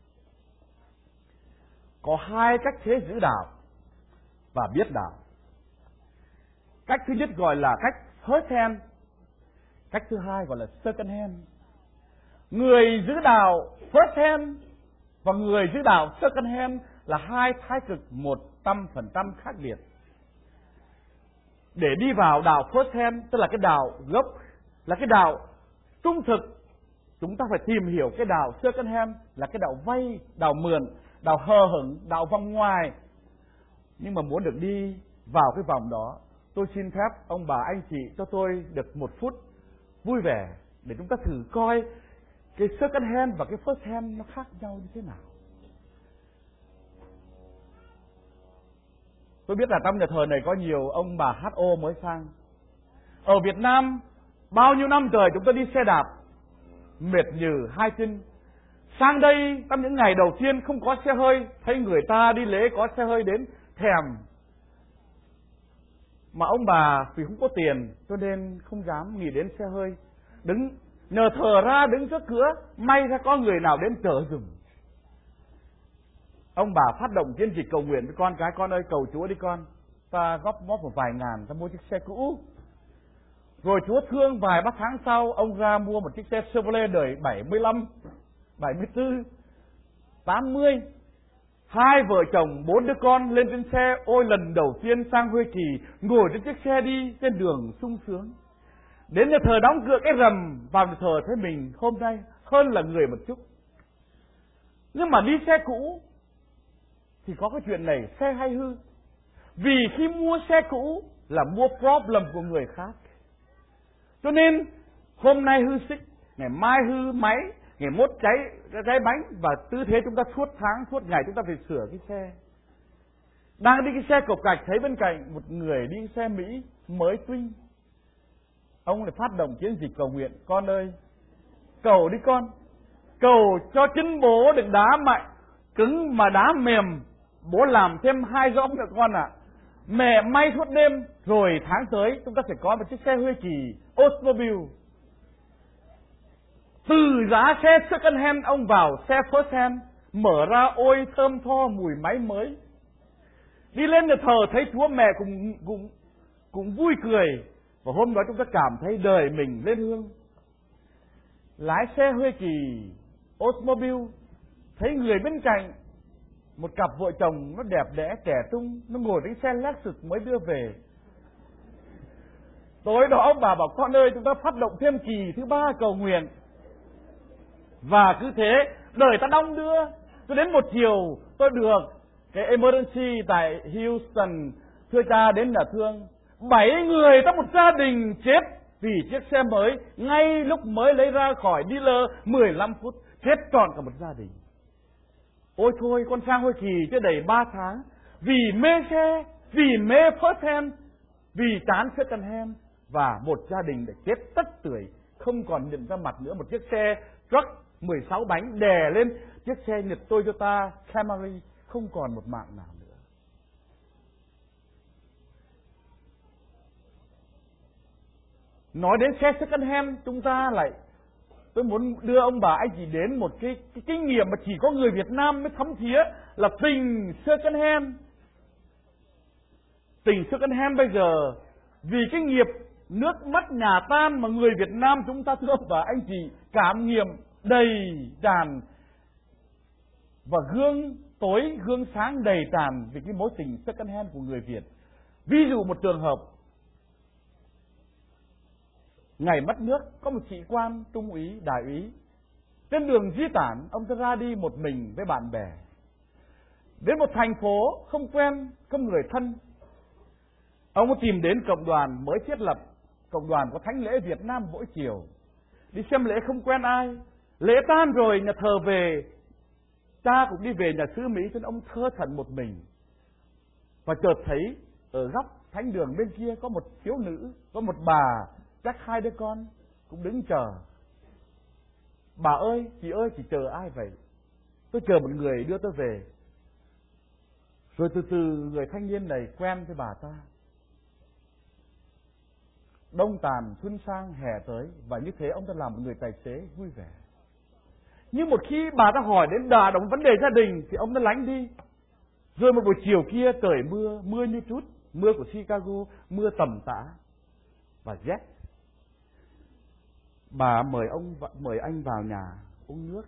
Có hai cách thế giữ đạo và biết đạo. Cách thứ nhất gọi là cách first hand, cách thứ hai gọi là second hand. Người giữ đạo first hand và người giữ đạo second hand là hai thái cực 100% khác biệt. Để đi vào đạo first hand, tức là cái đạo gốc, là cái đạo trung thực, chúng ta phải tìm hiểu cái đạo second hand là cái đạo vay, đạo mượn, đạo hờ hững, đạo vòng ngoài. Nhưng mà muốn được đi vào cái vòng đó, tôi xin phép ông bà anh chị cho tôi được 1 phút vui vẻ để chúng ta thử coi cái second hand và cái first hand nó khác nhau như thế nào. Tôi biết là trong nhà thờ này có nhiều ông bà HO mới sang. Ở Việt Nam bao nhiêu năm trời chúng ta đi xe đạp mệt nhừ hai chân. Sang đây trong những ngày đầu tiên không có xe hơi, thấy người ta đi lễ có xe hơi đến thèm. Mà ông bà vì không có tiền cho nên không dám nghĩ đến xe hơi. Đứng nhờ thờ ra đứng trước cửa, may ra có người nào đến chở giùm. Ông bà phát động chiến dịch cầu nguyện với con cái, con ơi cầu Chúa đi con, ta góp móp một vài ngàn ta mua chiếc xe cũ. Rồi Chúa thương vài ba tháng sau, ông ra mua một chiếc xe Chevrolet đời 75, 74, 80. Hai vợ chồng 4 đứa con lên trên xe. Ôi lần đầu tiên sang Huế Kỳ, ngồi trên chiếc xe đi trên đường sung sướng. Đến nhà thờ đóng cửa cái rầm, vào nhà thờ thấy mình hôm nay hơn là người một chút. Nhưng mà đi xe cũ thì có cái chuyện này, xe hay hư. Vì khi mua xe cũ là mua problem của người khác. Cho nên hôm nay hư xích, ngày mai hư máy, ngày mốt cháy bánh, và tư thế chúng ta suốt tháng, suốt ngày chúng ta phải sửa cái xe. Đang đi cái xe cộc cạch, thấy bên cạnh một người đi xe Mỹ mới twin. Ông lại phát động chiến dịch cầu nguyện, con ơi, cầu đi con, cầu cho chân bố được đá mạnh, cứng mà đá mềm, bố làm thêm 2 giõng nữa con ạ. Mẹ may suốt đêm, rồi tháng tới chúng ta sẽ có một chiếc xe Huế Kỳ Oldsmobile. Từ giá xe second hand ông vào xe first hand, mở ra ôi thơm tho mùi máy mới. Đi lên nhà thờ thấy Chúa mẹ cũng vui cười. Và hôm đó chúng ta cảm thấy đời mình lên hương. Lái xe Huế Kỳ Oldsmobile, thấy người bên cạnh một cặp vợ chồng nó đẹp đẽ trẻ trung, nó ngồi trên xe Lexus mới đưa về. Tối đó ông bà bảo con ơi, chúng ta phát động thêm kỳ thứ 3 cầu nguyện. Và cứ thế đời ta đong đưa. Cho đến một chiều tôi được cái emergency tại Houston, thưa cha đến nhà thương. 7 người trong một gia đình chết vì chiếc xe mới, ngay lúc mới lấy ra khỏi dealer 15 phút, chết trọn cả một gia đình. Ôi thôi, con sang Huế Kỳ chưa đầy 3 tháng, vì mê xe, vì mê first hand, vì chán second hand, và một gia đình đã chết tất tưởi, không còn nhận ra mặt nữa. Một chiếc xe truck 16 bánh đè lên chiếc xe Nhật Toyota Camry, không còn một mạng nào nữa. Nói đến xe second hand, chúng ta lại, tôi muốn đưa ông bà anh chị đến một cái kinh nghiệm mà chỉ có người Việt Nam mới thấm thía, là tình second hand. Tình second hand bây giờ vì cái nghiệp nước mắt nhà tan mà người Việt Nam chúng ta, thưa ông bà anh chị, cảm nghiệm đầy tràn. Và gương tối gương sáng đầy tràn vì cái mối tình second hand của người Việt. Ví dụ một trường hợp, ngày mất nước, có một sĩ quan trung úy, đại úy, trên đường di tản, ông ta ra đi một mình với bạn bè. Đến một thành phố không quen, không người thân, ông có tìm đến cộng đoàn mới thiết lập. Cộng đoàn có thánh lễ Việt Nam mỗi chiều. Đi xem lễ không quen ai. Lễ tan rồi, nhà thờ về, cha cũng đi về nhà xứ Mỹ, cho nên ông thơ thẩn một mình. Và chợt thấy ở góc thánh đường bên kia có một thiếu nữ, có một bà, chắc 2 đứa con, cũng đứng chờ. Bà ơi, chị chờ ai vậy? Tôi chờ một người đưa tôi về. Rồi từ từ người thanh niên này quen với bà ta. Đông tàn xuân sang hè tới, và như thế ông ta làm một người tài xế vui vẻ. Nhưng một khi bà ta hỏi đến đà động vấn đề gia đình thì ông ta lánh đi. Rồi một buổi chiều kia trời mưa, mưa như trút, mưa của Chicago, mưa tầm tã và rét. Bà mời anh vào nhà uống nước.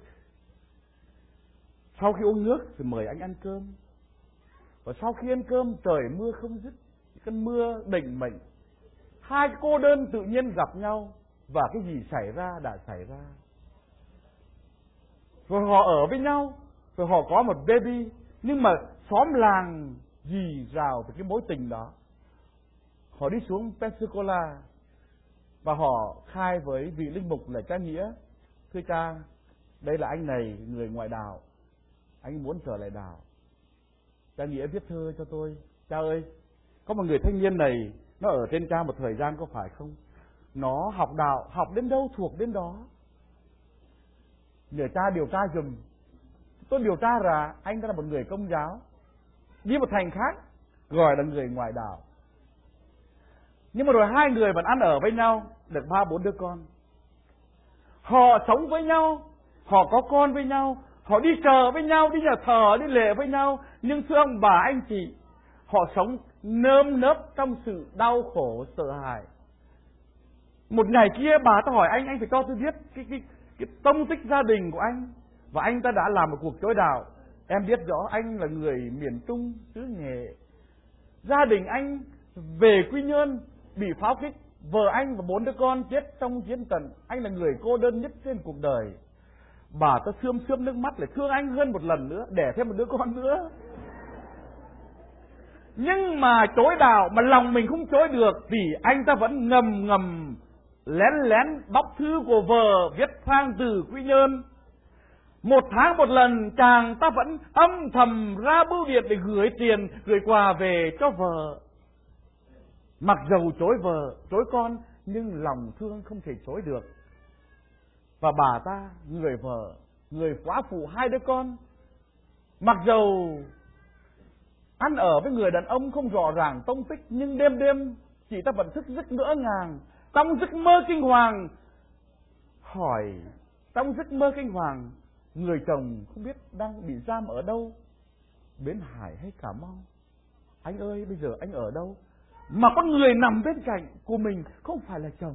Sau khi uống nước thì mời anh ăn cơm. Và sau khi ăn cơm trời mưa không dứt, cơn mưa định mệnh. Hai cô đơn tự nhiên gặp nhau, và cái gì xảy ra đã xảy ra. Rồi họ ở với nhau, rồi họ có một baby. Nhưng mà xóm làng rì rào về cái mối tình đó. Họ đi xuống Pensacola và họ khai với vị linh mục là cha Nghĩa: thưa cha, đây là anh này, người ngoại đạo, anh muốn trở lại đạo. Cha Nghĩa viết thơ cho tôi: cha ơi, có một người thanh niên này, nó ở trên cha một thời gian có phải không? Nó học đạo, học đến đâu thuộc đến đó. Nhờ cha điều tra giùm. Tôi điều tra ra anh ta là một người Công giáo, đi một thành khác gọi là người ngoại đạo. Nhưng mà rồi hai người vẫn ăn ở với nhau, được 3-4 đứa con. Họ sống với nhau, họ có con với nhau, họ đi chợ với nhau, đi nhà thờ, đi lễ với nhau. Nhưng thưa ông bà anh chị, họ sống nơm nớp trong sự đau khổ sợ hãi. Một ngày kia bà ta hỏi anh phải cho tôi biết cái tông tích gia đình của anh. Và anh ta đã làm một cuộc chối đạo. Em biết rõ anh là người miền Trung, xứ Nghệ. Gia đình anh về Quy Nhơn bị pháo kích, vợ anh và 4 đứa con chết trong chiến trận. Anh là người cô đơn nhất trên cuộc đời. Bà ta sươm nước mắt lại thương anh hơn một lần nữa, đẻ thêm một đứa con nữa. Nhưng mà chối đạo mà lòng mình không chối được, vì anh ta vẫn ngầm lén bóc thư của vợ viết sang từ Quy Nhơn. 1 tháng một lần, chàng ta vẫn âm thầm ra bưu điện để gửi tiền, gửi quà về cho vợ. Mặc dầu chối vợ, chối con, nhưng lòng thương không thể chối được. Và bà ta, người vợ, người quá phụ 2 đứa con, mặc dầu ăn ở với người đàn ông không rõ ràng tông tích, nhưng đêm đêm chị ta vẫn thức giấc ngỡ ngàng. Trong giấc mơ kinh hoàng, trong giấc mơ kinh hoàng, người chồng không biết đang bị giam ở đâu, Bến Hải hay Cà Mau. Anh ơi, bây giờ anh ở đâu? Mà con người nằm bên cạnh của mình không phải là chồng.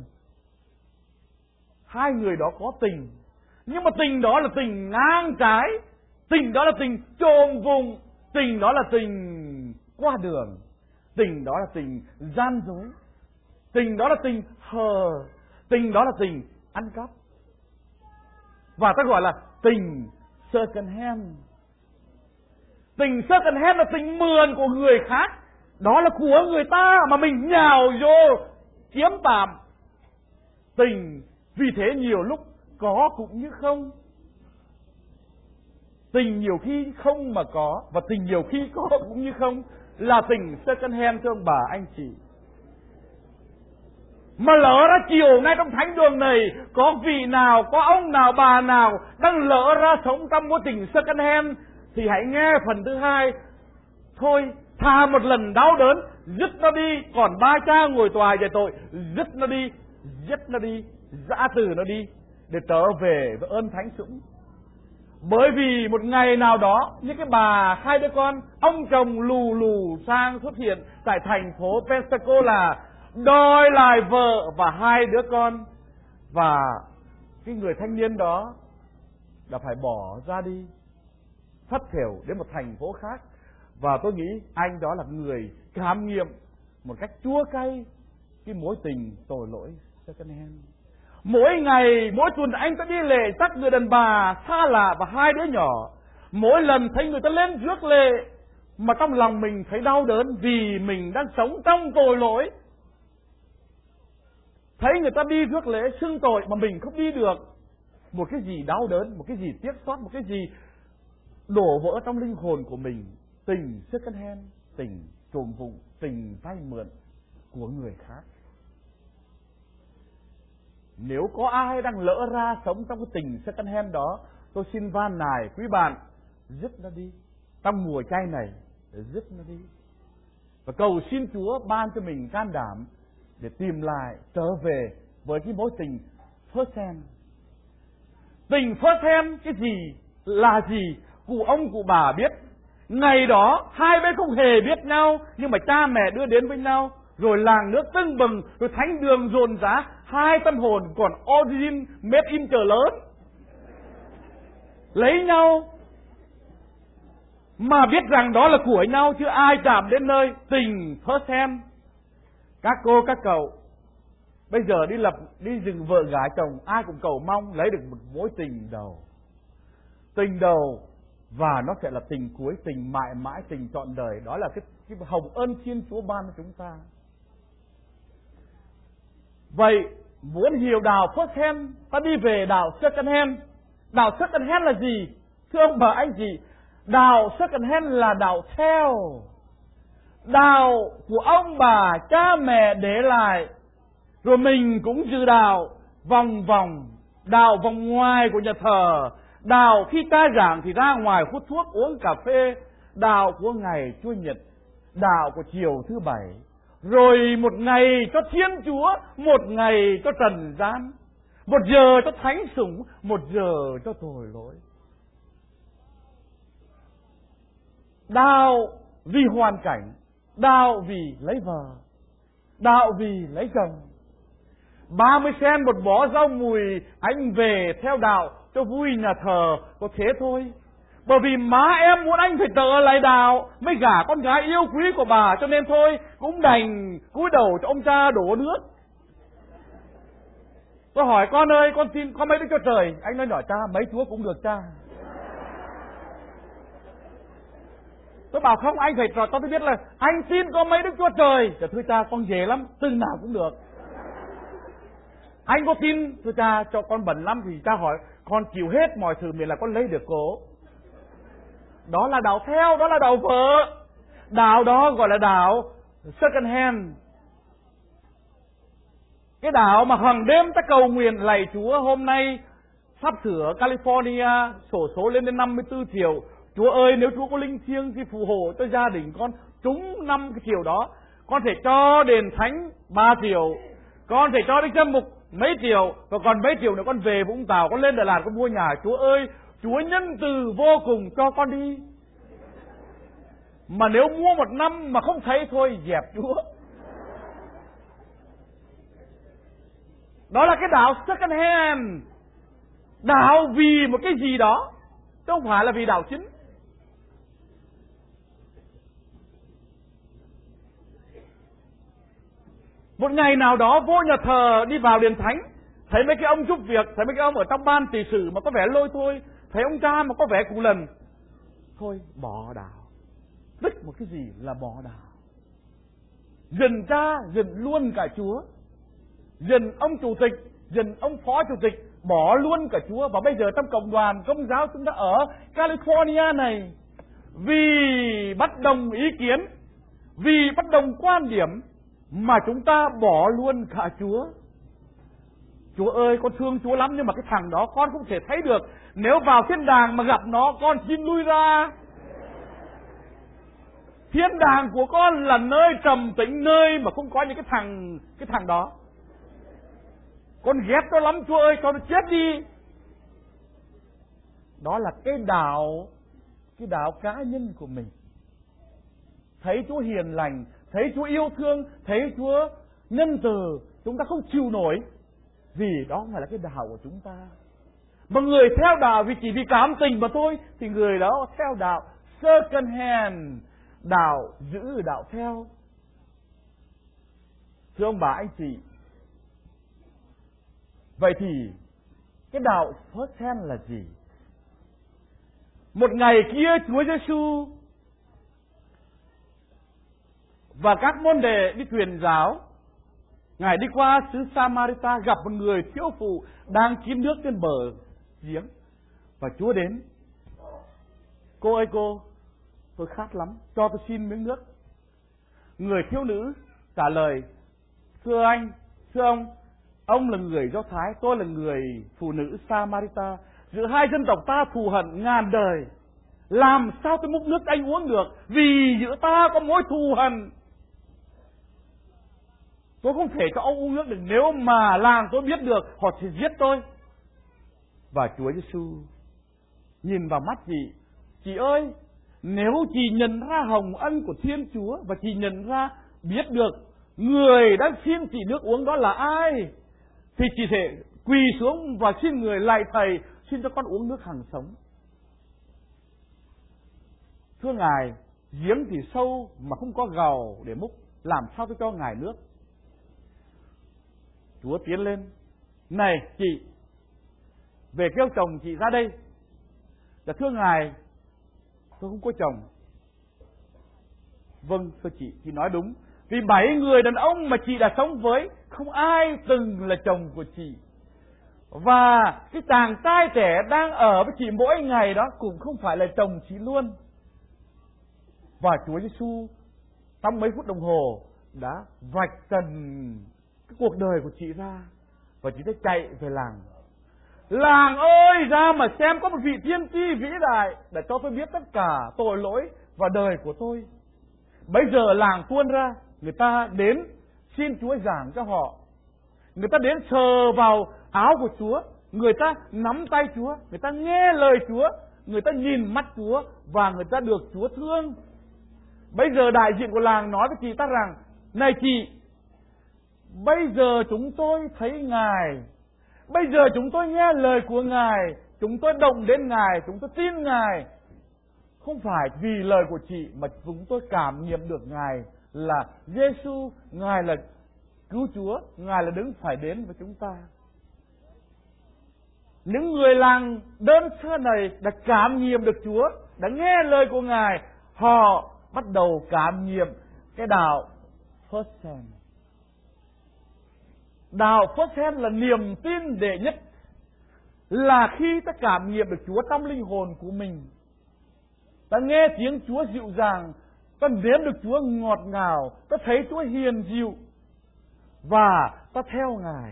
Hai người đó có tình, nhưng mà tình đó là tình ngang trái, tình đó là tình chồm vùng, tình đó là tình qua đường, tình đó là tình gian dối, tình đó là tình hờ, tình đó là tình ăn cắp. Và ta gọi là tình second hand. Tình second hand là tình mượn của người khác, đó là của người ta mà mình nhào vô chiếm tạm. Tình vì thế nhiều lúc có cũng như không. Tình nhiều khi không mà có, và tình nhiều khi có cũng như không, là tình second hand thưa ông bà anh chị. Mà lỡ ra chiều ngay trong thánh đường này, có vị nào, có ông nào, bà nào đang lỡ ra sống trong mối tình second hand, thì hãy nghe phần thứ 2. Thôi, thà một lần đau đớn, dứt nó đi. Còn ba cha ngồi tòa về tội, dứt nó đi, giã từ nó đi, để trở về với ơn thánh sủng. Bởi vì một ngày nào đó, như cái bà 2 đứa con, ông chồng lù sang xuất hiện tại thành phố Pensacola, đòi lại vợ và 2 đứa con. Và cái người thanh niên đó đã phải bỏ ra đi. thất thểu đến một thành phố khác. Và tôi nghĩ anh đó là người cảm nghiệm một cách chua cay cái mối tình tội lỗi second hand. Mỗi ngày, mỗi tuần anh ta đi lễ dắt người đàn bà xa lạ và 2 đứa nhỏ. Mỗi lần thấy người ta lên rước lễ mà trong lòng mình thấy đau đớn vì mình đang sống trong tội lỗi. Thấy người ta đi rước lễ xưng tội mà mình không đi được. Một cái gì đau đớn, một cái gì tiếc xót, một cái gì đổ vỡ trong linh hồn của mình. Tình second hand, tình trộm vụng, tình vay mượn của người khác. Nếu có ai đang lỡ ra sống trong cái tình second hand đó, tôi xin van nài quý bạn, dứt nó đi. Trong mùa chay này, dứt nó đi. Và cầu xin Chúa ban cho mình can đảm để tìm lại, trở về với cái mối tình first hand. Tình first hand cái gì, là gì, cụ ông cụ bà biết. Ngày đó hai bên không hề biết nhau, nhưng mà cha mẹ đưa đến với nhau, rồi làng nước tưng bừng, rồi thánh đường dồn giá, 2 tâm hồn còn origin made in chợ lớn lấy nhau mà biết rằng đó là của nhau, chứ ai chạm đến nơi. Tình first hand. Các cô các cậu bây giờ đi rừng vợ gả chồng, ai cũng cầu mong lấy được một mối tình đầu. Tình đầu, và nó sẽ là tình cuối, tình mãi mãi, tình trọn đời. Đó là cái hồng ân Thiên Chúa ban cho chúng ta. Vậy muốn hiểu đạo first hand, ta đi về đạo second hand. Đạo second hand là gì? Thưa ông bà anh chị, đạo second hand là đạo theo. Đạo của ông bà cha mẹ để lại, rồi mình cũng giữ đạo vòng vòng. Đạo vòng ngoài của nhà thờ, đạo khi ca giảng thì ra ngoài hút thuốc uống cà phê, đạo của ngày Chủ nhật, đạo của chiều thứ bảy, rồi một ngày cho Thiên Chúa, một ngày cho trần gian, một giờ cho thánh sủng, một giờ cho tội lỗi. Đạo vì hoàn cảnh, đạo vì lấy vợ, đạo vì lấy chồng. 30 sen một bó rau mùi, anh về theo đạo cho vui nhà thờ, có thế thôi. Bởi vì má em muốn anh phải trở lại đạo mới gả con gái yêu quý của bà, cho nên thôi cũng đành cúi đầu cho ông cha đổ nước. Tôi hỏi con ơi, con xin có mấy Đức Chúa Trời? Anh nói nhỏ cha, mấy Chúa cũng được cha. Tôi bảo không, anh phải cho tôi biết là anh xin có mấy Đức Chúa Trời. Thưa cha, con dễ lắm, từng nào cũng được. Anh có tin, thưa cha, cho con bẩn lắm thì cha hỏi, con chịu hết mọi thứ miễn là con lấy được cổ. Đó là đạo theo, đó là đạo vợ. Đạo đó gọi là đạo second hand. Cái đạo mà hàng đêm ta cầu nguyện lạy Chúa, hôm nay sắp sửa California sổ số lên đến 54 triệu. Chúa ơi, nếu Chúa có linh thiêng thì phù hộ cho gia đình con trúng 5 cái triệu đó. Con thể cho đền thánh 3 triệu, con thể cho Đức Giám Mục mấy triệu, và còn mấy triệu nữa con về Vũng Tàu, con lên Đà Lạt con mua nhà. Chúa ơi, Chúa nhân từ vô cùng cho con đi. Mà nếu mua 1 năm mà không thấy thôi, dẹp Chúa. Đó là cái đạo second hand. Đạo vì một cái gì đó, chứ không phải là vì đạo chính. Một ngày nào đó vô nhà thờ, đi vào đền thánh, thấy mấy cái ông giúp việc, thấy mấy cái ông ở trong ban trị sự mà có vẻ lôi thôi, thấy ông cha mà có vẻ cụ lần, thôi bỏ đạo. Tức một cái gì là bỏ đạo. Dần cha, dần luôn cả Chúa. Dần ông chủ tịch, dần ông phó chủ tịch, bỏ luôn cả Chúa. Và bây giờ trong cộng đoàn Công giáo chúng ta ở California này, vì bất đồng ý kiến, vì bất đồng quan điểm mà chúng ta bỏ luôn cả Chúa. Chúa ơi, con thương Chúa lắm, nhưng mà cái thằng đó con không thể thấy được. Nếu vào thiên đàng mà gặp nó, con xin lui ra. Thiên đàng của con là nơi trầm tĩnh, nơi mà không có những cái thằng đó. Con ghét nó lắm, Chúa ơi, cho nó chết đi. Đó là cái đạo cá nhân của mình. Thấy Chúa hiền lành, thấy Chúa yêu thương, thấy Chúa nhân từ, chúng ta không chịu nổi, vì đó không phải là cái đạo của chúng ta. Mà người theo đạo chỉ vì cảm tình mà thôi thì người đó theo đạo second hand, đạo giữ đạo theo. Thưa ông bà anh chị, vậy thì cái đạo first hand là gì? Một ngày kia Chúa Giêsu và các môn đệ đi truyền giáo, Ngài đi qua xứ Samarita gặp một người thiếu phụ đang kiếm nước trên bờ giếng. Và Chúa đến: cô ơi cô, tôi khát lắm, cho tôi xin miếng nước. Người thiếu nữ trả lời: thưa anh, thưa ông là người Do Thái, tôi là người phụ nữ Samarita. Giữa hai dân tộc ta thù hận ngàn đời, làm sao tôi múc nước anh uống được? Vì giữa ta có mối thù hận. Tôi không thể cho ông uống nước được, nếu mà làng tôi biết được họ sẽ giết tôi. Và Chúa Giêsu nhìn vào mắt chị ơi, nếu chị nhận ra hồng ân của Thiên Chúa và chị nhận ra biết được người đang xin chị nước uống đó là ai, thì chị sẽ quỳ xuống và xin người: lạy Thầy, xin cho con uống nước hằng sống. Thưa Ngài, giếng thì sâu mà không có gầu để múc, làm sao tôi cho Ngài nước? Chúa tiến lên: này chị, về kêu chồng chị ra đây. Dạ thưa Ngài, tôi không có chồng. Vâng thưa chị nói đúng. Vì 7 người đàn ông mà chị đã sống với, không ai từng là chồng của chị. Và cái chàng trai trẻ đang ở với chị mỗi ngày đó cũng không phải là chồng chị luôn. Và Chúa Giêsu trong mấy phút đồng hồ đã vạch trần cái cuộc đời của chị ra, và chị đã chạy về làng. Làng ơi, ra mà xem, có một vị tiên tri vĩ đại để cho tôi biết tất cả tội lỗi và đời của tôi. Bây giờ làng tuôn ra, người ta đến xin Chúa giảng cho họ. Người ta đến sờ vào áo của Chúa, người ta nắm tay Chúa, người ta nghe lời Chúa, người ta nhìn mắt Chúa và người ta được Chúa thương. Bây giờ đại diện của làng nói với chị ta rằng: này chị, bây giờ chúng tôi thấy Ngài, bây giờ chúng tôi nghe lời của Ngài, chúng tôi động đến Ngài, chúng tôi tin Ngài. Không phải vì lời của chị mà chúng tôi cảm nghiệm được Ngài là Giêsu, Ngài là cứu Chúa, Ngài là đứng phải đến với chúng ta. Những người làng đơn sơ này đã cảm nghiệm được Chúa, đã nghe lời của Ngài, họ bắt đầu cảm nghiệm cái đạo first hand. Đạo first hand là niềm tin đệ nhất, là khi ta cảm nghiệm được Chúa trong linh hồn của mình, ta nghe tiếng Chúa dịu dàng, ta nếm được Chúa ngọt ngào, ta thấy Chúa hiền dịu và ta theo Ngài.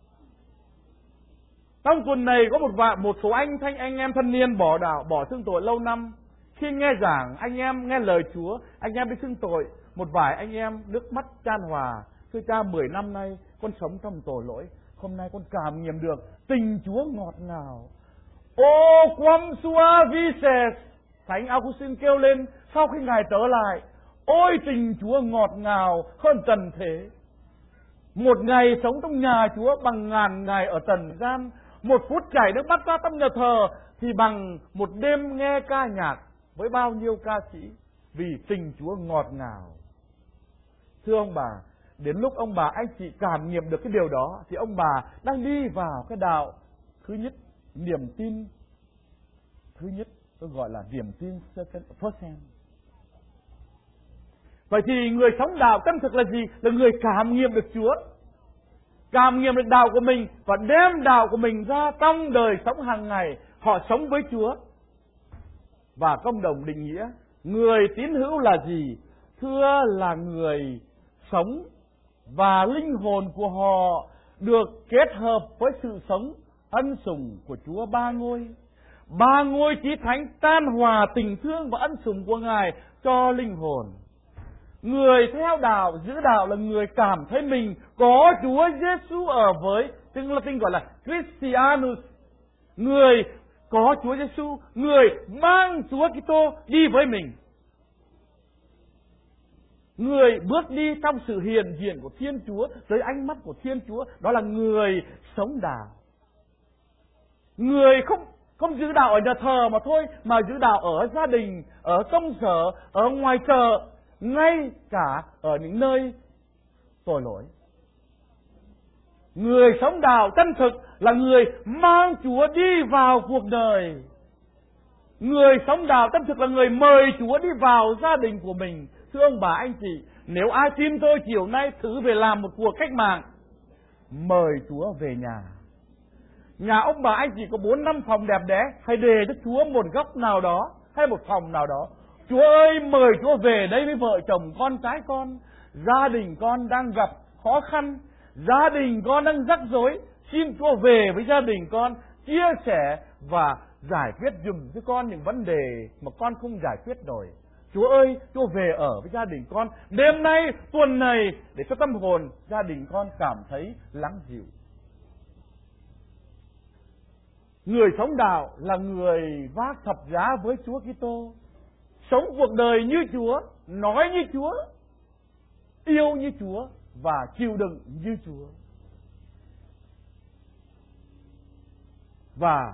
Trong tuần này có một số anh em thanh niên bỏ đạo, bỏ xưng tội lâu năm. Khi nghe giảng, anh em nghe lời Chúa, anh em đi xưng tội. Một vài anh em nước mắt chan hòa: thưa cha, 10 năm nay con sống trong tội lỗi, hôm nay con cảm nghiệm được tình Chúa ngọt ngào. Ô quam sua vices, Thánh Augustine kêu lên sau khi Ngài trở lại: ôi tình Chúa ngọt ngào hơn trần thế. Một ngày sống trong nhà Chúa bằng ngàn ngày ở trần gian. Một phút chảy nước mắt ra trong nhà thờ thì bằng một đêm nghe ca nhạc với bao nhiêu ca sĩ, vì tình Chúa ngọt ngào. Thưa ông bà, đến lúc ông bà anh chị cảm nghiệm được cái điều đó thì ông bà đang đi vào cái đạo thứ nhất, niềm tin thứ nhất, tôi gọi là niềm tin first hand. Vậy thì người sống đạo chân thực là gì? Là người cảm nghiệm được Chúa, cảm nghiệm được đạo của mình và đem đạo của mình ra trong đời sống hàng ngày. Họ sống với Chúa. Và công đồng định nghĩa người tín hữu là gì? Thưa là người sống và linh hồn của họ được kết hợp với sự sống ân sủng của Chúa Ba Ngôi. Ba Ngôi Chí Thánh tan hòa tình thương và ân sủng của Ngài cho linh hồn. Người theo đạo, giữ đạo là người cảm thấy mình có Chúa Giêsu ở với, tiếng Latin gọi là Christianus. Người có Chúa Giêsu, người mang Chúa Kitô đi với mình. Người bước đi trong sự hiện diện của Thiên Chúa, dưới ánh mắt của Thiên Chúa, đó là người sống đạo. Người không giữ đạo ở nhà thờ mà thôi, mà giữ đạo ở gia đình, ở công sở, ở ngoài chợ, ngay cả ở những nơi tội lỗi. Người sống đạo chân thực là người mang Chúa đi vào cuộc đời. Người sống đạo chân thực là người mời Chúa đi vào gia đình của mình. Thưa ông bà anh chị, nếu ai tin tôi chiều nay thử về làm một cuộc cách mạng, mời Chúa về nhà. Nhà ông bà anh chị có 4-5 phòng đẹp đẽ, hãy đề cho Chúa một góc nào đó hay một phòng nào đó. Chúa ơi, mời Chúa về đây với vợ chồng con cái con. Gia đình con đang gặp khó khăn, gia đình con đang rắc rối, xin Chúa về với gia đình con, chia sẻ và giải quyết giùm cho con những vấn đề mà con không giải quyết nổi. Chúa ơi, Chúa về ở với gia đình con đêm nay, tuần này, để cho tâm hồn gia đình con cảm thấy lắng dịu. Người sống đạo là người vác thập giá với Chúa Kitô, sống cuộc đời như Chúa, nói như Chúa, yêu như Chúa và chịu đựng như Chúa. Và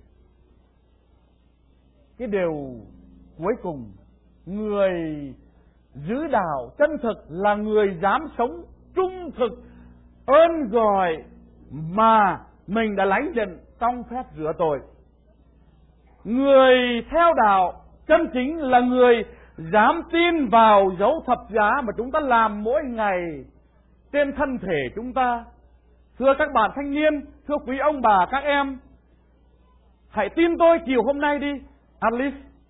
cái điều cuối cùng, người giữ đạo chân thực là người dám sống trung thực ơn gọi mà mình đã lãnh nhận trong phép rửa tội. Người theo đạo chân chính là người dám tin vào dấu thập giá mà chúng ta làm mỗi ngày trên thân thể chúng ta. Thưa các bạn thanh niên, thưa quý ông bà các em, hãy tin tôi chiều hôm nay đi. At least,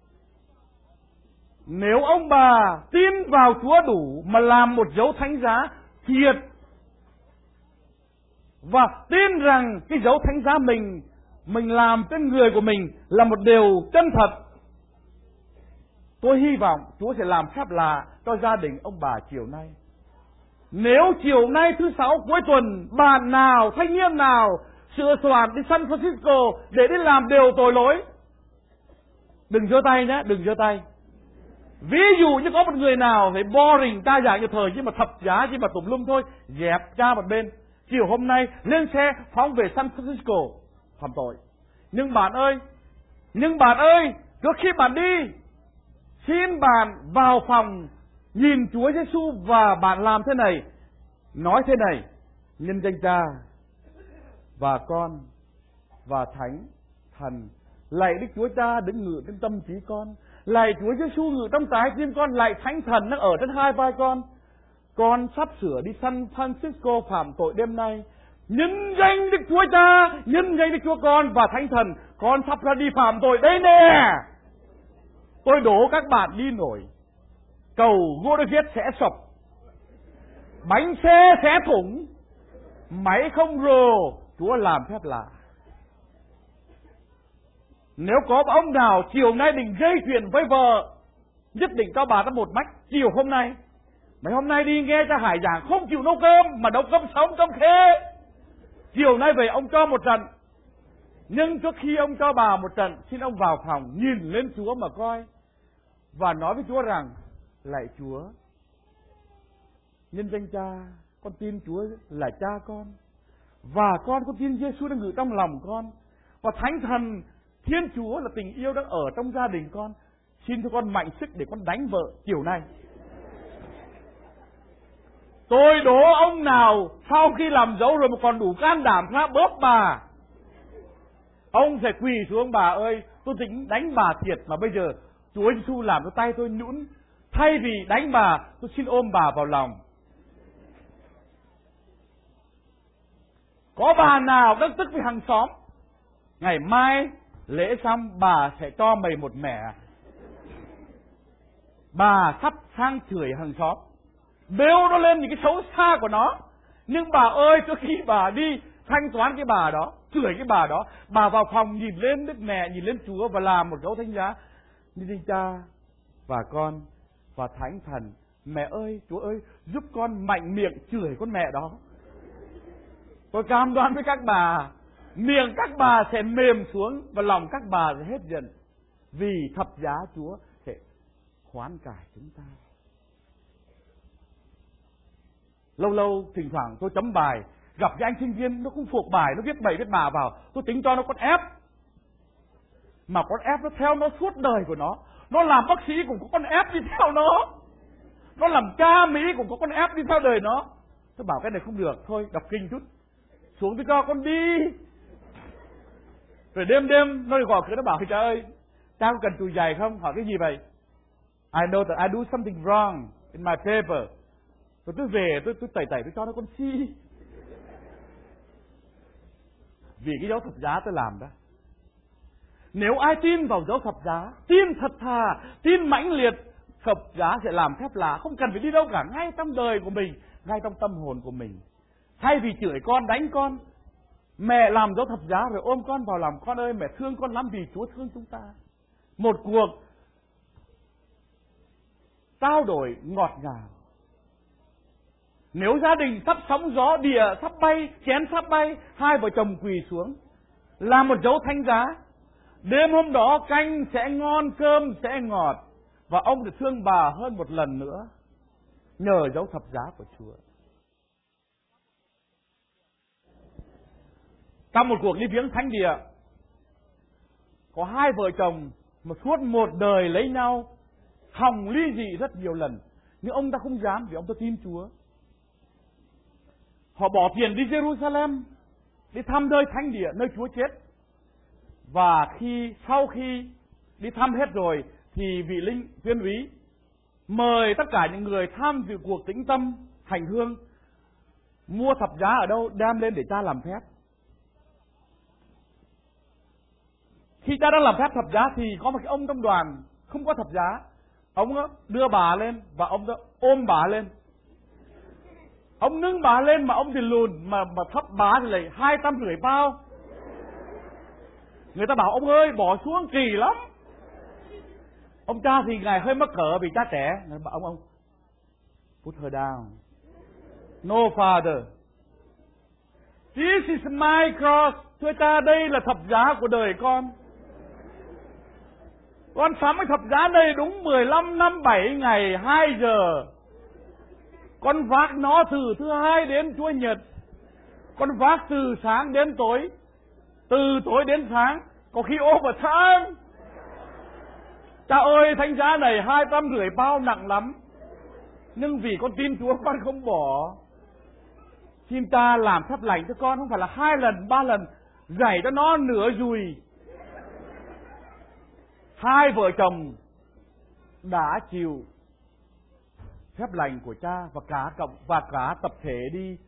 nếu ông bà tin vào Chúa đủ mà làm một dấu thánh giá thiệt, và tin rằng cái dấu thánh giá mình làm trên người của mình là một điều chân thật, tôi hy vọng Chúa sẽ làm phép lạ cho gia đình ông bà chiều nay. Nếu chiều nay thứ Sáu cuối tuần, bạn nào, thanh niên nào sửa soạn đi San Francisco để đi làm điều tội lỗi, đừng giơ tay nhé, đừng giơ tay. Ví dụ như có một người nào thấy boring ca giảng nhà thờ chứ mà thập giá chứ mà tùm lum thôi, dẹp ra một bên. Chiều hôm nay lên xe phóng về San Francisco phạm tội. Nhưng bạn ơi, trước khi bạn đi, xin bạn vào phòng nhìn Chúa Giêsu và bạn làm thế này, nói thế này: nhân danh Cha và Con và Thánh Thần, lạy Đức Chúa Cha đứng ngự trên tâm trí con, lạy Chúa Giêsu ngự trong trái tim con, lạy Thánh Thần đang ở trên hai vai con sắp sửa đi San Francisco phạm tội đêm nay. Nhân danh Đức Chúa Cha, nhân danh Đức Chúa Con và Thánh Thần, con sắp ra đi phạm tội đây nè. Tôi đố các bạn đi nổi, cầu Gô-đê-viết sẽ sập, bánh xe sẽ thủng, máy không rồ, Chúa làm phép lạ. Nếu có ông nào chiều nay định gây chuyện với vợ, nhất định các bà đã một mách chiều hôm nay: mấy hôm nay đi nghe cha Hải giảng không chịu nấu cơm mà nấu cơm sống cơm khê. Chiều nay về ông cho một trận. Nhưng trước khi ông cho bà một trận, xin ông vào phòng nhìn lên Chúa mà coi, và nói với Chúa rằng: lạy Chúa, nhân danh Cha, con tin Chúa là Cha con, và con tin Giêsu đang ngự trong lòng con, và Thánh Thần Thiên Chúa là tình yêu đang ở trong gia đình con. Xin cho con mạnh sức để con đánh vợ chiều nay. Tôi đố ông nào sau khi làm dấu rồi mà còn đủ can đảm ra bóp bà, ông phải quỳ xuống: ông bà ơi, tôi tính đánh bà thiệt mà bây giờ Chúa Giêsu làm cho tay tôi nhũn, thay vì đánh bà tôi xin ôm bà vào lòng. Có bà nào đang tức với hàng xóm: ngày mai lễ xong bà sẽ cho mày một mẻ. Bà sắp sang chửi hàng xóm, bêu nó lên những cái xấu xa của nó. Nhưng bà ơi, trước khi bà đi thanh toán cái bà đó, chửi cái bà đó, bà vào phòng nhìn lên Đức Mẹ, nhìn lên Chúa và làm một dấu thánh giá: như danh Cha và Con và Thánh Thần. Mẹ ơi, Chúa ơi, giúp con mạnh miệng chửi con mẹ đó. Tôi cam đoan với các bà, miệng các bà sẽ mềm xuống và lòng các bà sẽ hết giận, vì thập giá Chúa sẽ khoán cải chúng ta. Lâu lâu thỉnh thoảng tôi chấm bài, gặp cái anh sinh viên nó không thuộc bài, nó viết bậy viết bạ vào, tôi tính cho nó con ép, mà con ép nó theo nó suốt đời của nó. Nó làm bác sĩ cũng có con ép đi theo nó làm cha Mỹ cũng có con ép đi theo đời nó. Tôi bảo cái này không được, thôi đọc kinh chút, xuống tôi cho con đi. Rồi đêm nó gọi cửa, nó bảo cha ơi, cha có cần chùi giày không? Hỏi cái gì vậy? I know that I do something wrong in my paper. Rồi tôi về tôi tẩy tôi cho nó con si. Vì cái dấu thập giá tôi làm đó. Nếu ai tin vào dấu thập giá, tin thật thà, tin mãnh liệt, thập giá sẽ làm phép lạ, không cần phải đi đâu cả, ngay trong đời của mình, ngay trong tâm hồn của mình. Thay vì chửi con, đánh con, mẹ làm dấu thập giá rồi ôm con vào lòng, con ơi mẹ thương con lắm vì Chúa thương chúng ta. Một cuộc trao đổi ngọt ngào. Nếu gia đình sắp sóng gió, đĩa sắp bay, chén sắp bay, hai vợ chồng quỳ xuống làm một dấu thánh giá. Đêm hôm đó canh sẽ ngon, cơm sẽ ngọt, và ông được thương bà hơn một lần nữa nhờ dấu thập giá của Chúa. Trong một cuộc đi viếng thánh địa, có hai vợ chồng mà suốt một đời lấy nhau, hòng ly dị rất nhiều lần, nhưng ông ta không dám vì ông ta tin Chúa. Họ bỏ tiền đi Jerusalem đi thăm nơi thánh địa, nơi Chúa chết. Và sau khi đi thăm hết rồi thì vị linh tuyên úy mời tất cả những người tham dự cuộc tĩnh tâm hành hương mua thập giá ở đâu đem lên để cha làm phép. Khi cha đang làm phép thập giá thì có một cái ông trong đoàn không có thập giá. Ông đưa bà lên và ông ôm bà lên. Ông nâng bà lên mà ông thì lùn, mà thấp bà thì lại 250 bao. Người ta bảo ông ơi bỏ xuống kỳ lắm. Ông cha thì ngài hơi mắc cỡ vì cha trẻ. Người ta bảo ông put her down. No father, this is my cross. Thưa cha, đây là thập giá của đời con. Con sắm cái thập giá đây đúng 15 năm 7 ngày 2 giờ. Con vác nó từ thứ Hai đến Chủ nhật. Con vác từ sáng đến tối, từ tối đến sáng, có khi overtime. Cha ơi, thánh giá này 250 bao nặng lắm, nhưng vì con tin Chúa con không bỏ. Xin cha làm phép lành cho con, không phải là 2 lần 3 lần, dạy cho nó nửa dùi. Hai vợ chồng đã chịu phép lành của cha, và cả tập thể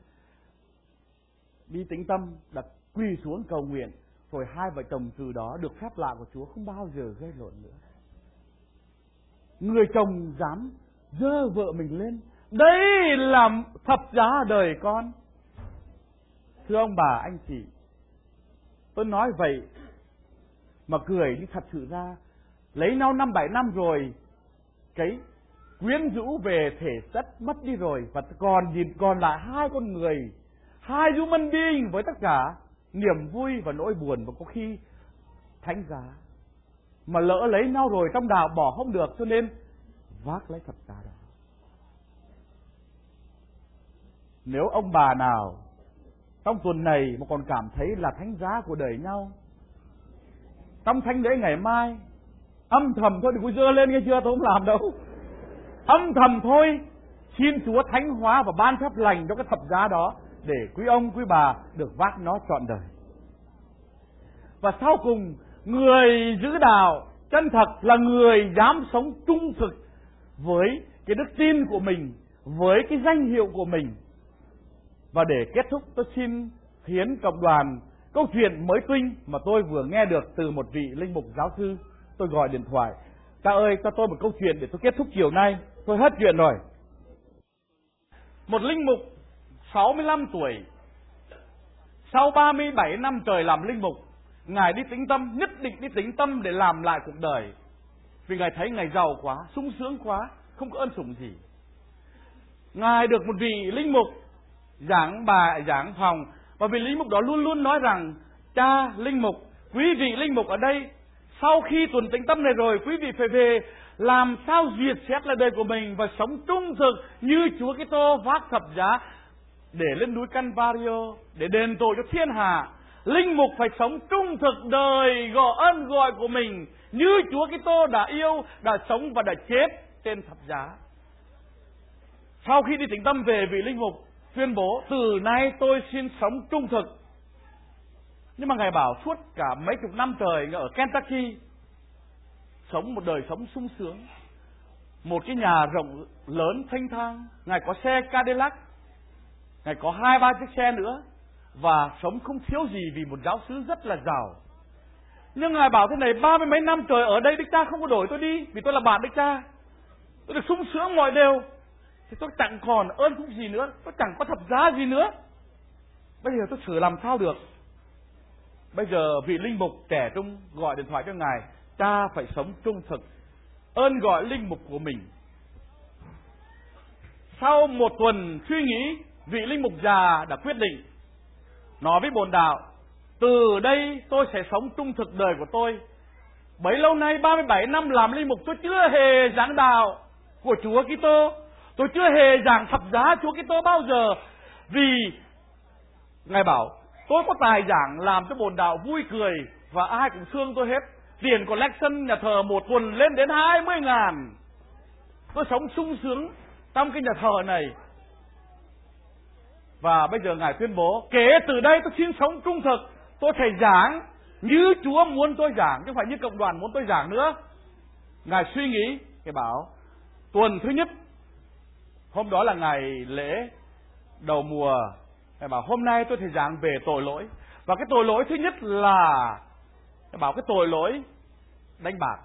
đi tĩnh tâm đã quỳ xuống cầu nguyện. Rồi hai vợ chồng từ đó được phép lạ của Chúa, không bao giờ gây lộn nữa. Người chồng dám dơ vợ mình lên, đây là thập giá đời con. Thưa ông bà anh chị, tôi nói vậy mà cười, nhưng thật sự ra lấy nhau 5-7 năm rồi, cái quyến rũ về thể chất mất đi rồi, và còn lại hai con người, hai human being với tất cả niềm vui và nỗi buồn và có khi thánh giá. Mà lỡ lấy nhau rồi trong đạo bỏ không được, cho nên vác lấy thập giá đó. Nếu ông bà nào trong tuần này mà còn cảm thấy là thánh giá của đời nhau, trong thánh lễ ngày mai âm thầm thôi, đừng có dơ lên nghe chưa, tôi không làm đâu. Âm thầm thôi, xin Chúa thánh hóa và ban phép lành cho cái thập giá đó, để quý ông quý bà được vác nó trọn đời. Và sau cùng, người giữ đạo chân thật là người dám sống trung thực với cái đức tin của mình, với cái danh hiệu của mình. Và để kết thúc, tôi xin hiến cộng đoàn câu chuyện mới tinh mà tôi vừa nghe được từ một vị linh mục giáo sư. Tôi gọi điện thoại: cha ơi, cho tôi một câu chuyện để tôi kết thúc chiều nay, tôi hết chuyện rồi. Một linh mục 65 tuổi, sau 37 năm trời làm linh mục, ngài đi tĩnh tâm, nhất định đi tĩnh tâm để làm lại cuộc đời. Vì ngài thấy ngài giàu quá, sung sướng quá, không có ân sủng gì. Ngài được một vị linh mục giảng phòng, và vị linh mục đó luôn luôn nói rằng: cha linh mục, quý vị linh mục ở đây, sau khi tuần tĩnh tâm này rồi, quý vị phải về làm sao duyệt xét lại đời của mình và sống trung thực như Chúa Kitô vác thập giá để lên núi Calvario để đền tội cho thiên hạ, linh mục phải sống trung thực đời ơn gọi của mình như Chúa Kitô đã yêu, đã sống và đã chết trên thập giá. Sau khi đi tĩnh tâm về, vị linh mục tuyên bố: từ nay tôi xin sống trung thực. Nhưng mà Ngài bảo suốt cả mấy chục năm trời ở Kentucky sống một đời sống sung sướng, một cái nhà rộng lớn thanh thang, Ngài có xe Cadillac, Ngài có 2-3 chiếc xe nữa, và sống không thiếu gì vì một giáo xứ rất là giàu. Nhưng Ngài bảo thế này: 30 mấy năm trời ở đây Đức Cha không có đổi tôi đi, vì tôi là bạn Đức Cha, tôi được sung sướng mọi điều, thì tôi chẳng còn ơn phúc gì nữa, tôi chẳng có thập giá gì nữa. Bây giờ tôi sửa làm sao được? Bây giờ vị linh mục trẻ trung gọi điện thoại cho Ngài: cha phải sống trung thực, ơn gọi linh mục của mình. Sau một tuần suy nghĩ, vị linh mục già đã quyết định nói với bồn đạo: từ đây tôi sẽ sống trung thực đời của tôi. Bấy lâu nay 37 năm làm linh mục, tôi chưa hề giảng đạo của Chúa Kitô, tôi chưa hề giảng thập giá Chúa Kitô bao giờ. Vì Ngài bảo tôi có tài giảng làm cho bồn đạo vui cười và ai cũng thương tôi hết. Tiền collection nhà thờ một tuần lên đến 20.000. Tôi sống sung sướng trong cái nhà thờ này. Và bây giờ Ngài tuyên bố: kể từ đây tôi xin sống trung thực, tôi sẽ giảng như Chúa muốn tôi giảng, chứ không phải như cộng đoàn muốn tôi giảng nữa. Ngài suy nghĩ, Ngài bảo tuần thứ nhất, hôm đó là ngày lễ đầu mùa, Ngài bảo hôm nay tôi sẽ giảng về tội lỗi. Và cái tội lỗi thứ nhất là Ngài bảo cái tội lỗi đánh bạc.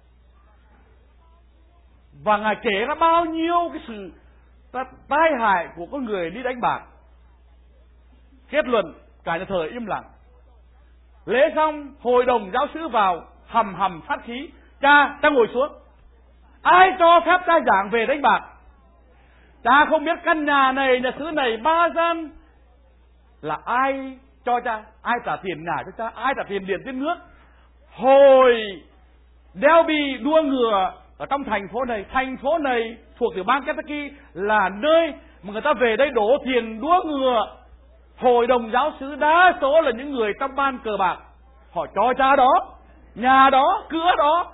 Và Ngài kể ra bao nhiêu cái sự tai hại của con người đi đánh bạc. Kết luận cả nhà thờ im lặng. Lễ xong, hội đồng giáo xứ vào hầm sát khí: cha ngồi xuống. Ai cho phép cha giảng về đánh bạc? Cha không biết căn nhà này, nhà xứ này 3 gian là ai cho cha, ai trả tiền nhà cho cha, ai trả tiền điện tiền nước. Hồi Derby đua ngựa ở trong thành phố này thuộc tiểu bang Kentucky là nơi mà người ta về đây đổ tiền đua ngựa. Hội đồng giáo xứ đa số là những người trong ban cờ bạc, họ cho cha đó, nhà đó, cửa đó.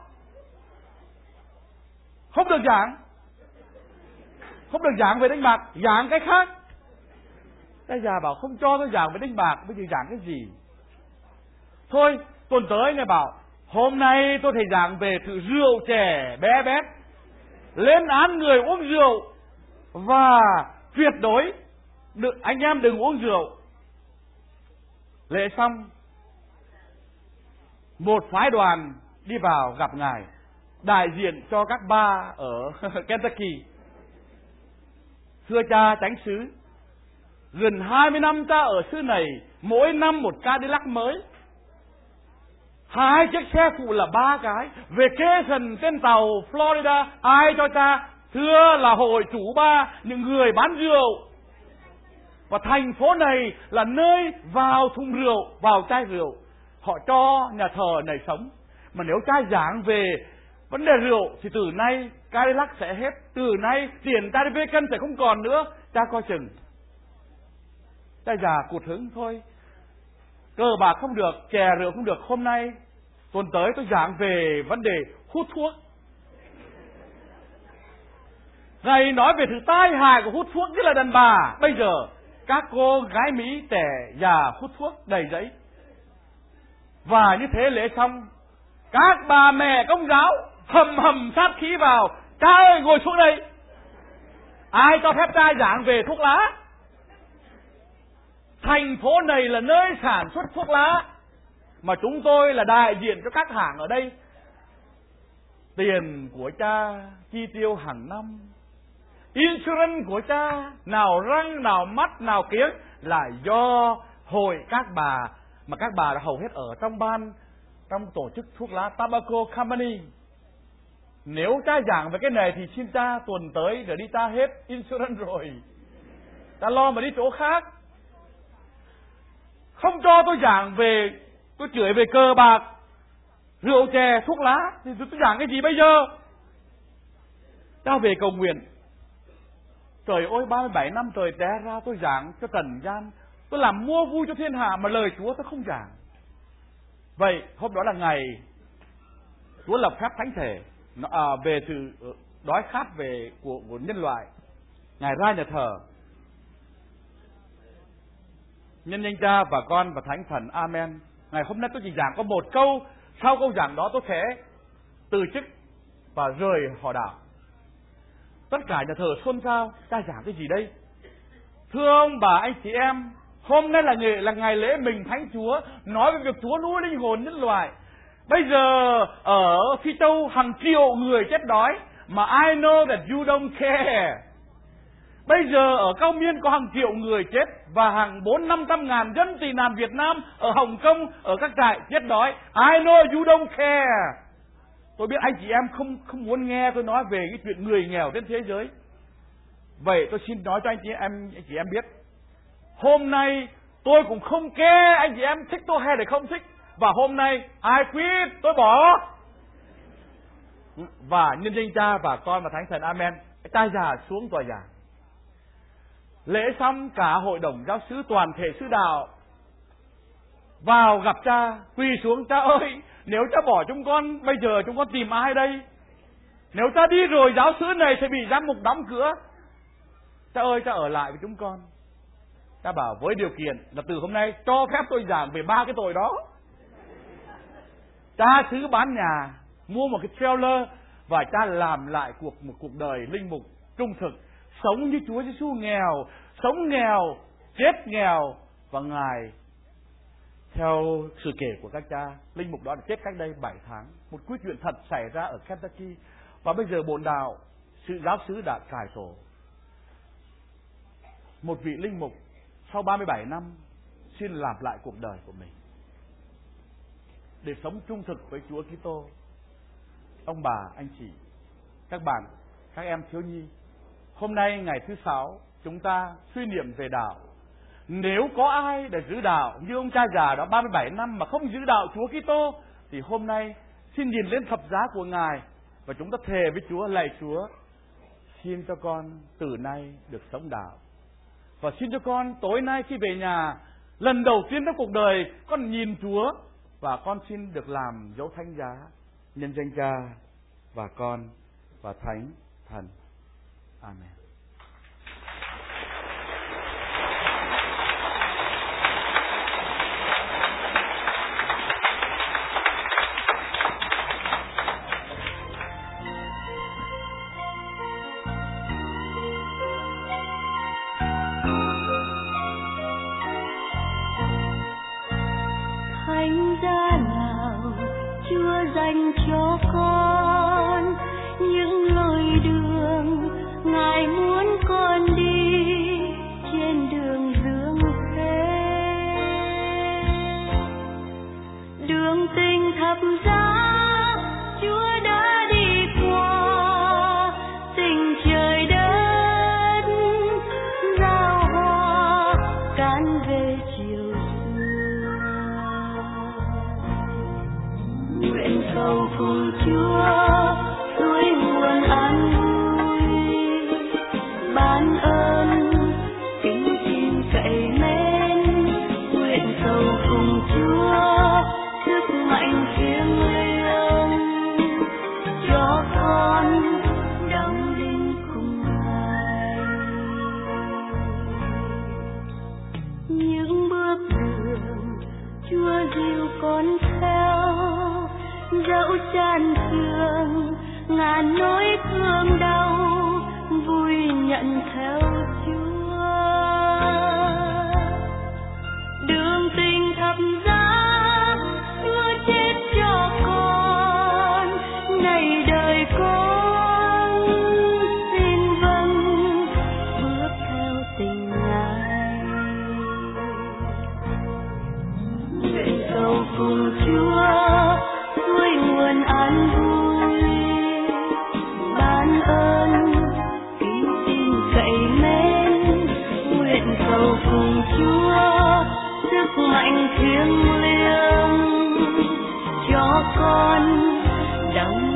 Không được giảng về đánh bạc, giảng cái khác. Cái già bảo không cho tôi giảng về đánh bạc, bây giờ giảng cái gì? Thôi tuần tới Ngài bảo hôm nay tôi thầy giảng về sự rượu chè bé bét, lên án người uống rượu, và tuyệt đối anh em đừng uống rượu. Lễ xong, một phái đoàn đi vào gặp Ngài, đại diện cho các ba ở Kentucky. Thưa cha chánh xứ, gần 20 năm cha ở xứ này, mỗi năm một Cadillac mới, 2 chiếc xe phụ là 3 cái, vacation trên tàu Florida, ai cho cha? Thưa là hội chủ ba, những người bán rượu. Và thành phố này là nơi vào thùng rượu, vào chai rượu, họ cho nhà thờ này sống. Mà nếu cha giảng về vấn đề rượu thì từ nay Cadillac sẽ hết, từ nay tiền Cadillac sẽ không còn nữa, cha coi chừng. Cha già cụt hứng thôi, cờ bạc không được, chè rượu không được. Hôm nay tuần tới tôi giảng về vấn đề hút thuốc. Ngài nói về sự tai hại của hút thuốc, như là đàn bà. Bây giờ các cô gái Mỹ trẻ già hút thuốc đầy giấy. Và như thế lễ xong, các bà mẹ công giáo hầm sát khí vào: cha ơi ngồi xuống đây, ai cho phép cha giảng về thuốc lá? Thành phố này là nơi sản xuất thuốc lá, mà chúng tôi là đại diện cho các hãng ở đây. Tiền của cha chi tiêu hàng năm, insurance của cha, nào răng, nào mắt, nào kiếng, là do hội các bà, mà các bà đã hầu hết ở trong tổ chức thuốc lá Tobacco Company. Nếu cha giảng về cái này thì xin cha tuần tới để đi cha hết insurance rồi, cha lo mà đi chỗ khác. Không cho tôi giảng về, tôi chửi về cờ bạc, rượu chè, thuốc lá, thì tôi giảng cái gì bây giờ? Ta về cầu nguyện. Trời ơi, 37 năm trời té ra tôi giảng cho trần gian tôi làm mua vui cho thiên hạ mà lời Chúa tôi không giảng. Vậy hôm đó là ngày Chúa lập phép thánh thể về sự đói khát của nhân loại. Ngài ra nhà thờ, nhân danh Cha và Con và Thánh Thần. Amen. Ngày hôm nay tôi chỉ giảng có một câu, sau câu giảng đó tôi sẽ từ chức và rời họ đạo. Tất cả nhà thờ xôn xao, ta giảng cái gì đây? Thưa ông bà anh chị em, hôm nay là ngày lễ Mừng Thánh Chúa, nói về việc Chúa nuôi linh hồn nhân loại. Bây giờ ở Phi Châu hàng triệu người chết đói, mà I know that you don't care. Bây giờ ở Cao Miên có hàng triệu người chết, và hàng 400-500 ngàn dân tị nạn Việt Nam ở Hồng Kông, ở các trại chết đói. I know you don't care. Tôi biết anh chị em không muốn nghe tôi nói về cái chuyện người nghèo trên thế giới. Vậy tôi xin nói cho anh chị em biết, hôm nay tôi cũng không care anh chị em thích tôi hay là không thích. Và hôm nay I quit, tôi bỏ. Và nhân danh Cha và Con và Thánh Thần. Amen. Cha già xuống tòa giảng. Lễ xong, cả hội đồng giáo xứ, toàn thể sứ đạo vào gặp cha, quỳ xuống: Cha ơi, nếu cha bỏ chúng con, bây giờ chúng con tìm ai đây? Nếu cha đi rồi, giáo xứ này sẽ bị giám mục đóng cửa. Cha ơi, cha ở lại với chúng con. Cha bảo với điều kiện là từ hôm nay cho phép tôi giảng về 3 cái tội đó. Cha xứ bán nhà, mua một cái trailer, và cha làm lại một cuộc đời linh mục trung thực, sống như Chúa Giêsu nghèo, sống nghèo, chết nghèo. Và Ngài, theo sự kể của các cha, linh mục đó đã chết cách đây 7 tháng. Một câu chuyện thật xảy ra ở Kentucky. Và bây giờ bổn đạo, sự giáo xứ đã cải tổ. Một vị linh mục sau 37 năm xin làm lại cuộc đời của mình để sống trung thực với Chúa Kitô. Ông bà, anh chị, các bạn, các em thiếu nhi, hôm nay ngày thứ 6 chúng ta suy niệm về đạo. Nếu có ai để giữ đạo như ông cha già đó 37 năm mà không giữ đạo Chúa Kitô, thì hôm nay xin nhìn lên thập giá của Ngài và chúng ta thề với Chúa: lạy Chúa, xin cho con từ nay được sống đạo. Và xin cho con tối nay khi về nhà, lần đầu tiên trong cuộc đời con nhìn Chúa, và con xin được làm dấu thánh giá nhân danh Cha và Con và Thánh Thần. Amen. Dành cho con những lối đường Ngài muốn con đi trên đường dương thế, đường tình thập giá Chúa đã đi qua, tình trời đất giao hoa cán về chiều nguyện cầu cùng Chúa suối nguồn an vui, ban ơn kính xin cậy mến. Nguyện cầu cùng Chúa sức mạnh thiêng liêng cho con đóng đinh cùng Ngài. Những bước đường Chúa dìu con theo, dẫu chan trường ngàn nỗi thương đau, vui nhận theo Chúa. Đường tình thập giá Chúa chết cho con, này đời con xin vâng bước theo tình Ngài. Nguyện cầu cùng Chúa suối nguồn an vui, ban ơn kính xin cậy mến. Nguyện cầu cùng Chúa sức mạnh thiêng liêng cho con đóng